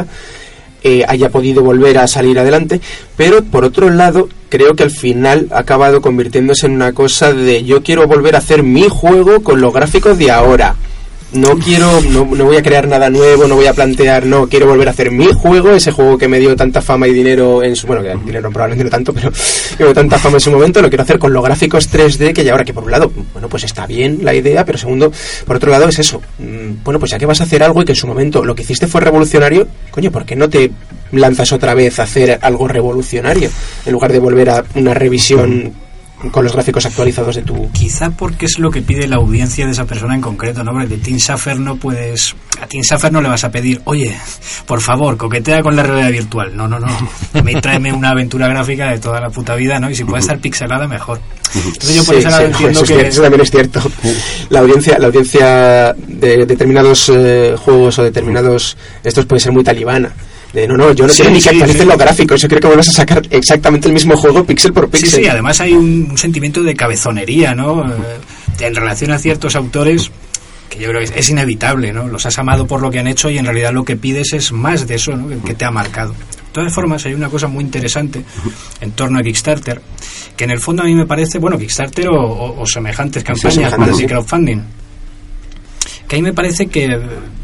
haya podido volver a salir adelante. Pero por otro lado, creo que al final ha acabado convirtiéndose en una cosa de yo quiero volver a hacer mi juego con los gráficos de ahora. No voy a crear nada nuevo, no voy a plantear, quiero volver a hacer mi juego, ese juego que me dio tanta fama y dinero que dinero probablemente no tanto, pero me dio tanta fama en su momento, lo quiero hacer con los gráficos 3D, que ya ahora, que por un lado, pues está bien la idea, pero segundo, por otro lado es eso, pues ya que vas a hacer algo y que en su momento lo que hiciste fue revolucionario, coño, ¿por qué no te lanzas otra vez a hacer algo revolucionario, en lugar de volver a una revisión con los gráficos actualizados de tu... Quizá porque es lo que pide la audiencia de esa persona en concreto, ¿no? Porque de Tim Schafer no puedes... A Tim Schafer no le vas a pedir, oye, por favor, coquetea con la realidad virtual. No. Tráeme una aventura gráfica de toda la puta vida, ¿no? Y si puede estar pixelada, mejor. Entonces yo por ese lado entiendo que... Eso también es cierto. La audiencia de determinados juegos o determinados... Estos puede ser muy talibana. Yo no quiero ni que actualicen los gráficos, yo creo que vuelvas a sacar exactamente el mismo juego píxel por píxel. Sí, además hay un sentimiento de cabezonería, ¿no? En relación a ciertos autores que yo creo que es inevitable, ¿no? Los has amado por lo que han hecho y en realidad lo que pides es más de eso, ¿no? Que te ha marcado. De todas formas, hay una cosa muy interesante en torno a Kickstarter, que en el fondo a mí me parece, Kickstarter o semejantes campañas más de crowdfunding, que a mí me parece que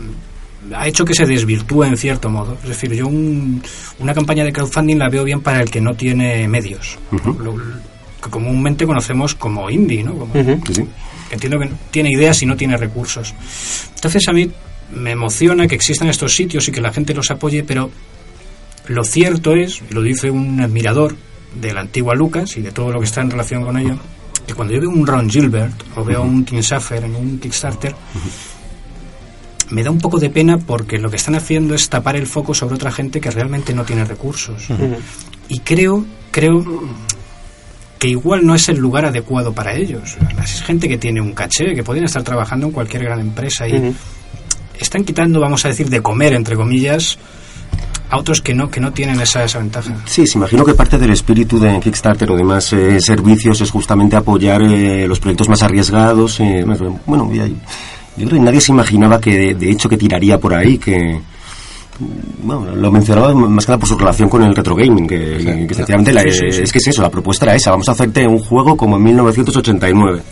ha hecho que se desvirtúe en cierto modo. Es decir, yo una campaña de crowdfunding la veo bien para el que no tiene medios. que comúnmente conocemos como indie, ¿no? Como, sí. Entiendo que tiene ideas y no tiene recursos. Entonces a mí me emociona que existan estos sitios y que la gente los apoye, pero lo cierto es, y lo dice un admirador de la antigua Lucas y de todo lo que está en relación con ello, que cuando yo veo un Ron Gilbert o veo un Tim Schafer en un Kickstarter, me da un poco de pena porque lo que están haciendo es tapar el foco sobre otra gente que realmente no tiene recursos. Y creo que igual no es el lugar adecuado para ellos. Es gente que tiene un caché, que podrían estar trabajando en cualquier gran empresa y están quitando, vamos a decir, de comer, entre comillas, a otros que no tienen esa ventaja. Sí, se imagino que parte del espíritu de Kickstarter o demás servicios es justamente apoyar los proyectos más arriesgados. Bueno, yo creo que nadie se imaginaba que de hecho que tiraría por ahí, que bueno, lo mencionaba más que nada por su relación con el retro gaming, que efectivamente es que es eso, la propuesta era esa, vamos a hacerte un juego como en 1989.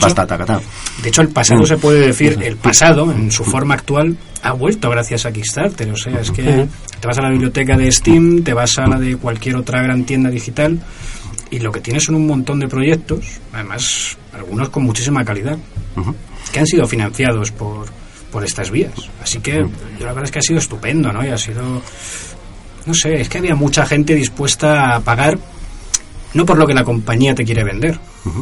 De hecho el pasado se puede decir, el pasado en su forma actual ha vuelto gracias a Kickstarter, o sea, es que te vas a la biblioteca de Steam, te vas a la de cualquier otra gran tienda digital y lo que tienes son un montón de proyectos, además algunos con muchísima calidad, que han sido financiados por estas vías. Así que yo la verdad es que ha sido estupendo, ¿no? Y ha sido, no sé, es que había mucha gente dispuesta a pagar no por lo que la compañía te quiere vender,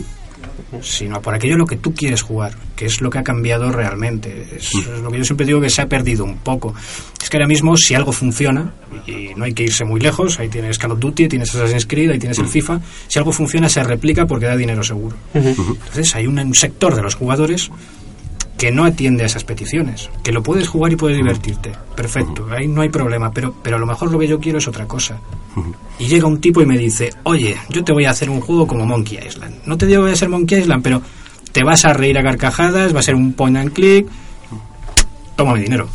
sino por aquello lo que tú quieres jugar, que es lo que ha cambiado realmente. Es lo que yo siempre digo, que se ha perdido un poco. Es que ahora mismo si algo funciona, y no hay que irse muy lejos, ahí tienes Call of Duty, tienes Assassin's Creed, ahí tienes el FIFA, si algo funciona se replica porque da dinero seguro. Entonces hay un sector de los jugadores que no atiende a esas peticiones, que lo puedes jugar y puedes divertirte, perfecto, ahí no hay problema, pero a lo mejor lo que yo quiero es otra cosa. Y llega un tipo y me dice, oye, yo te voy a hacer un juego como Monkey Island, no te digo que voy a ser Monkey Island, pero te vas a reír a carcajadas, va a ser un point and click, toma mi dinero.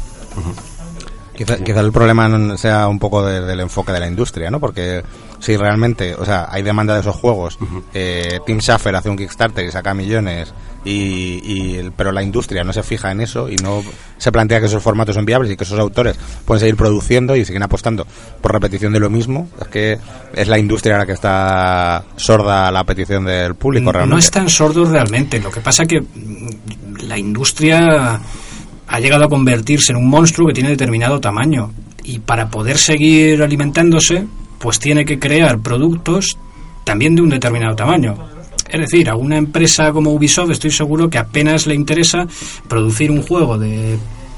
Quizá el problema no sea un poco del enfoque de la industria, ¿no? Porque si realmente, o sea, hay demanda de esos juegos, Tim Schafer hace un Kickstarter y saca millones, pero la industria no se fija en eso y no se plantea que esos formatos son viables y que esos autores pueden seguir produciendo y siguen apostando por repetición de lo mismo, es que es la industria la que está sorda a la petición del público realmente. No están sordos realmente, lo que pasa que la industria ha llegado a convertirse en un monstruo que tiene determinado tamaño y para poder seguir alimentándose pues tiene que crear productos también de un determinado tamaño. Es decir, a una empresa como Ubisoft estoy seguro que apenas le interesa producir un juego de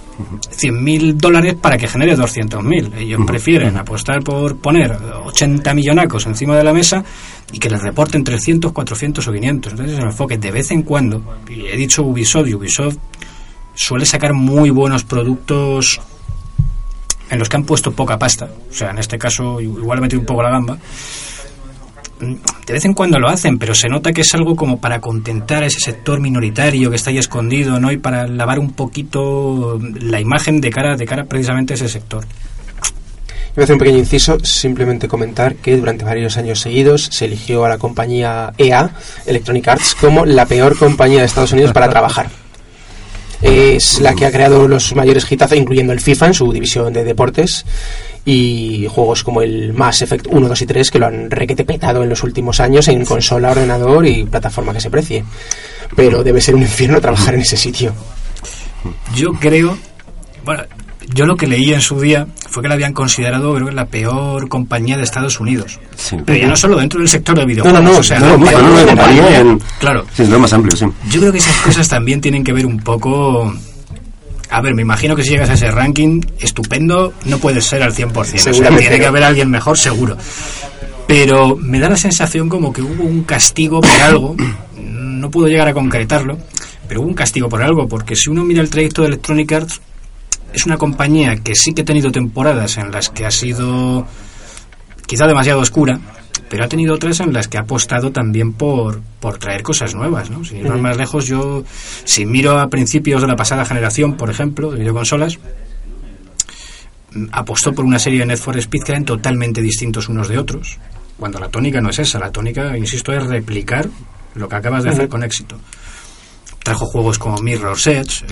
$100.000 para que genere 200.000. Ellos prefieren apostar por poner 80 millonacos encima de la mesa y que les reporten 300, 400 o 500. Entonces el enfoque de vez en cuando, y he dicho Ubisoft, y Ubisoft suele sacar muy buenos productos en los que han puesto poca pasta. O sea, en este caso igual he metido un poco la gamba. De vez en cuando lo hacen, pero se nota que es algo como para contentar a ese sector minoritario que está ahí escondido, ¿no? Y para lavar un poquito la imagen de cara precisamente a ese sector. Voy a hacer un pequeño inciso, simplemente comentar que durante varios años seguidos se eligió a la compañía EA, Electronic Arts, como la peor compañía de Estados Unidos para trabajar. Es la que ha creado los mayores hitazos, incluyendo el FIFA en su división de deportes, y juegos como el Mass Effect 1, 2 y 3 que lo han requete petado en los últimos años en consola, ordenador y plataforma que se precie. Pero debe ser un infierno trabajar en ese sitio. Yo creo, bueno, yo lo que leí en su día fue que la habían considerado, creo que la peor compañía de Estados Unidos. Sí. Pero ya no solo dentro del sector de videojuegos, o sea, claro. Sí, es lo más amplio, sí. Yo creo que esas cosas también tienen que ver un poco. A ver, me imagino que si llegas a ese ranking, estupendo, no puedes ser al 100%. O sea, tiene que haber alguien mejor, seguro. Pero me da la sensación como que hubo un castigo por algo. No puedo llegar a concretarlo, pero hubo un castigo por algo, porque si uno mira el trayecto de Electronic Arts, es una compañía que sí que ha tenido temporadas en las que ha sido quizá demasiado oscura, pero ha tenido otras en las que ha apostado también por traer cosas nuevas, ¿no? Sin ir más lejos, yo, si miro a principios de la pasada generación, por ejemplo, de videoconsolas, apostó por una serie de Need for Speed que eran totalmente distintos unos de otros, cuando la tónica no es esa. La tónica, insisto, es replicar lo que acabas de hacer con éxito. Trajo juegos como Mirror's Edge,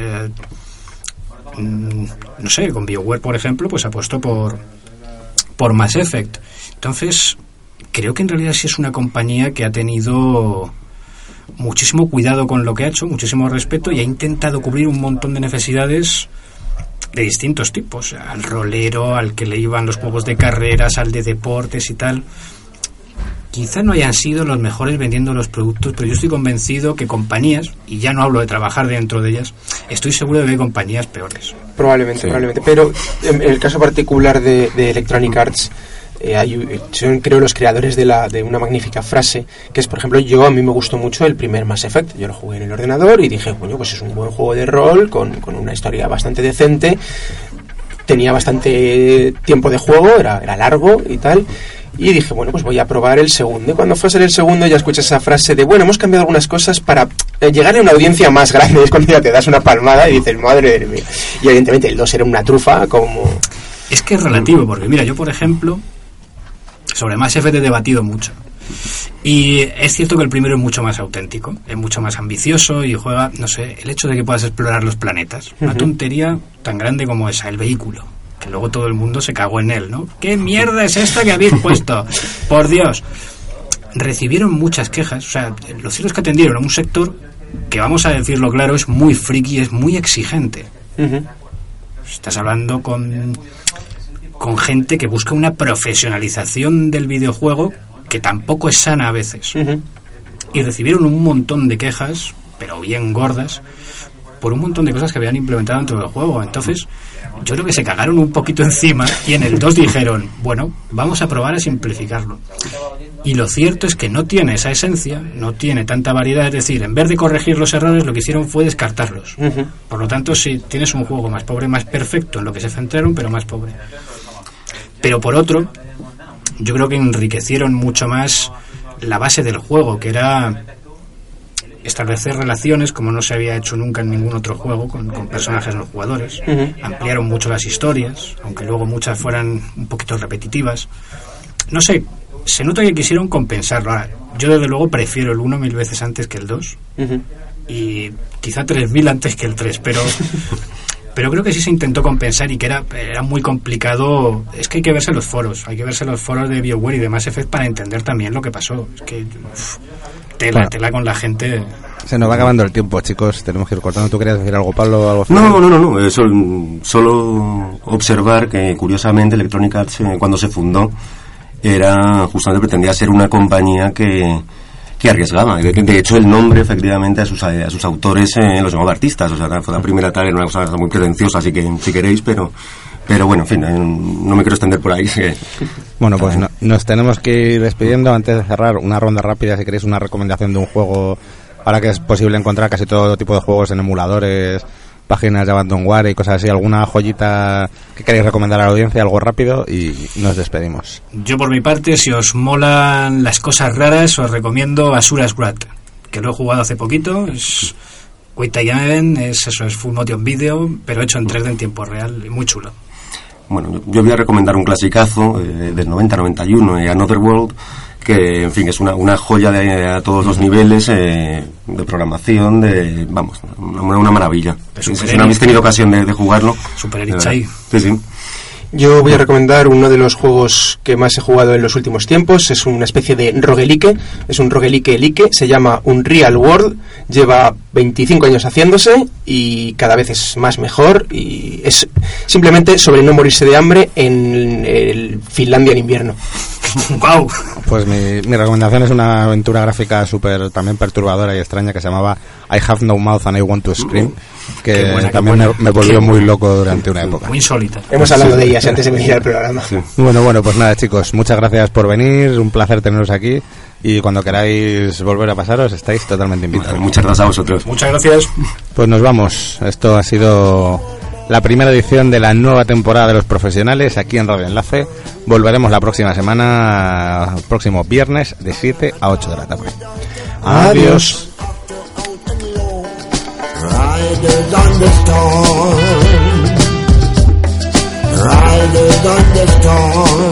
no sé, con BioWare, por ejemplo, pues apostó por Mass Effect. Entonces, creo que en realidad sí es una compañía que ha tenido muchísimo cuidado con lo que ha hecho, muchísimo respeto, y ha intentado cubrir un montón de necesidades de distintos tipos, al rolero, al que le iban los juegos de carreras, al de deportes y tal. Quizá no hayan sido los mejores vendiendo los productos, pero yo estoy convencido que compañías, y ya no hablo de trabajar dentro de ellas, estoy seguro de que hay compañías peores. Probablemente. Pero en el caso particular de Electronic Arts, son creo los creadores de una magnífica frase, que es, por ejemplo, a mí me gustó mucho el primer Mass Effect. Yo lo jugué en el ordenador y dije, coño, pues es un buen juego de rol con una historia bastante decente, tenía bastante tiempo de juego, era largo y tal. Y dije, bueno, pues voy a probar el segundo. Y cuando fue a ser el segundo ya escuchas esa frase de, bueno, hemos cambiado algunas cosas para llegarle a una audiencia más grande. Es cuando ya te das una palmada y dices, madre mía. Y evidentemente el 2 era una trufa como... Es que es relativo, porque mira, yo por ejemplo, sobre Mass Effect he debatido mucho. Y es cierto que el primero es mucho más auténtico, es mucho más ambicioso y juega, no sé, el hecho de que puedas explorar los planetas. Una tontería tan grande como esa, el vehículo. Que luego todo el mundo se cagó en él, ¿no? ¿Qué mierda es esta que habéis puesto? Por Dios. Recibieron muchas quejas. O sea, los cielos que atendieron a un sector que, vamos a decirlo claro, es muy friki, es muy exigente. Estás hablando con gente que busca una profesionalización del videojuego que tampoco es sana a veces. Y recibieron un montón de quejas, pero bien gordas, por un montón de cosas que habían implementado dentro del juego. Entonces, yo creo que se cagaron un poquito encima y en el 2 dijeron, bueno, vamos a probar a simplificarlo. Y lo cierto es que no tiene esa esencia, no tiene tanta variedad, es decir, en vez de corregir los errores, lo que hicieron fue descartarlos. Por lo tanto, sí, tienes un juego más pobre, más perfecto en lo que se centraron, pero más pobre. Pero por otro, yo creo que enriquecieron mucho más la base del juego, que era establecer relaciones como no se había hecho nunca en ningún otro juego con personajes no jugadores. Ampliaron mucho las historias, aunque luego muchas fueran un poquito repetitivas. No sé, se nota que quisieron compensarlo. Ahora, yo desde luego prefiero el 1 1000 veces antes que el 2 y quizá 3000 antes que el 3, pero creo que sí se intentó compensar y que era muy complicado. Es que hay que verse los foros de BioWare y de Mass Effect para entender también lo que pasó. Es que tela con la gente. Se nos va acabando el tiempo, chicos, tenemos que ir cortando. ¿Tú querías decir algo, Pablo? ¿Algo No. Solo observar que, curiosamente, Electronic Arts, cuando se fundó, justamente pretendía ser una compañía que arriesgaba. De hecho, el nombre, efectivamente, a sus autores los llamaba artistas. O sea, fue la primera tal, era una cosa muy pretenciosa, así que si queréis, pero bueno, en fin, no me quiero extender por ahí. Bueno, pues nos tenemos que ir despidiendo. Antes de cerrar, una ronda rápida, si queréis una recomendación de un juego, ahora que es posible encontrar casi todo tipo de juegos en emuladores, páginas de Abandonware y cosas así, alguna joyita que queréis recomendar a la audiencia, algo rápido, y nos despedimos. Yo por mi parte, si os molan las cosas raras, os recomiendo Asura's Wrath, que lo he jugado hace poquito. Es Quake Time, es full motion video, pero hecho en 3D en tiempo real, y muy chulo. Bueno, yo voy a recomendar un clasicazo del 90-91, Another World, que, en fin, es una joya a todos los niveles, de programación, una maravilla. Si no habéis tenido ocasión de jugarlo. Super Erichai. Sí. Yo voy a recomendar uno de los juegos que más he jugado en los últimos tiempos. Es una especie de roguelike. Es un roguelike. Se llama Unreal World. Lleva 25 años haciéndose y cada vez es más mejor. Y es simplemente sobre no morirse de hambre en el Finlandia en invierno. ¡Wow! Pues mi recomendación es una aventura gráfica súper también perturbadora y extraña que se llamaba I Have No Mouth and I Want to Scream, que también me volvió muy loco durante una época. Muy insólita. Hemos hablado de ellas antes de venir al programa. Sí. Bueno, pues nada, chicos, muchas gracias por venir, un placer teneros aquí, y cuando queráis volver a pasaros estáis totalmente invitados. Muchas gracias a vosotros. Muchas gracias. Pues nos vamos. Esto ha sido la primera edición de la nueva temporada de Los Profesionales aquí en Radio Enlace. Volveremos la próxima semana, próximo viernes, de 7 a 8 de la tarde. Adiós. Riders on the storm, riders on the storm.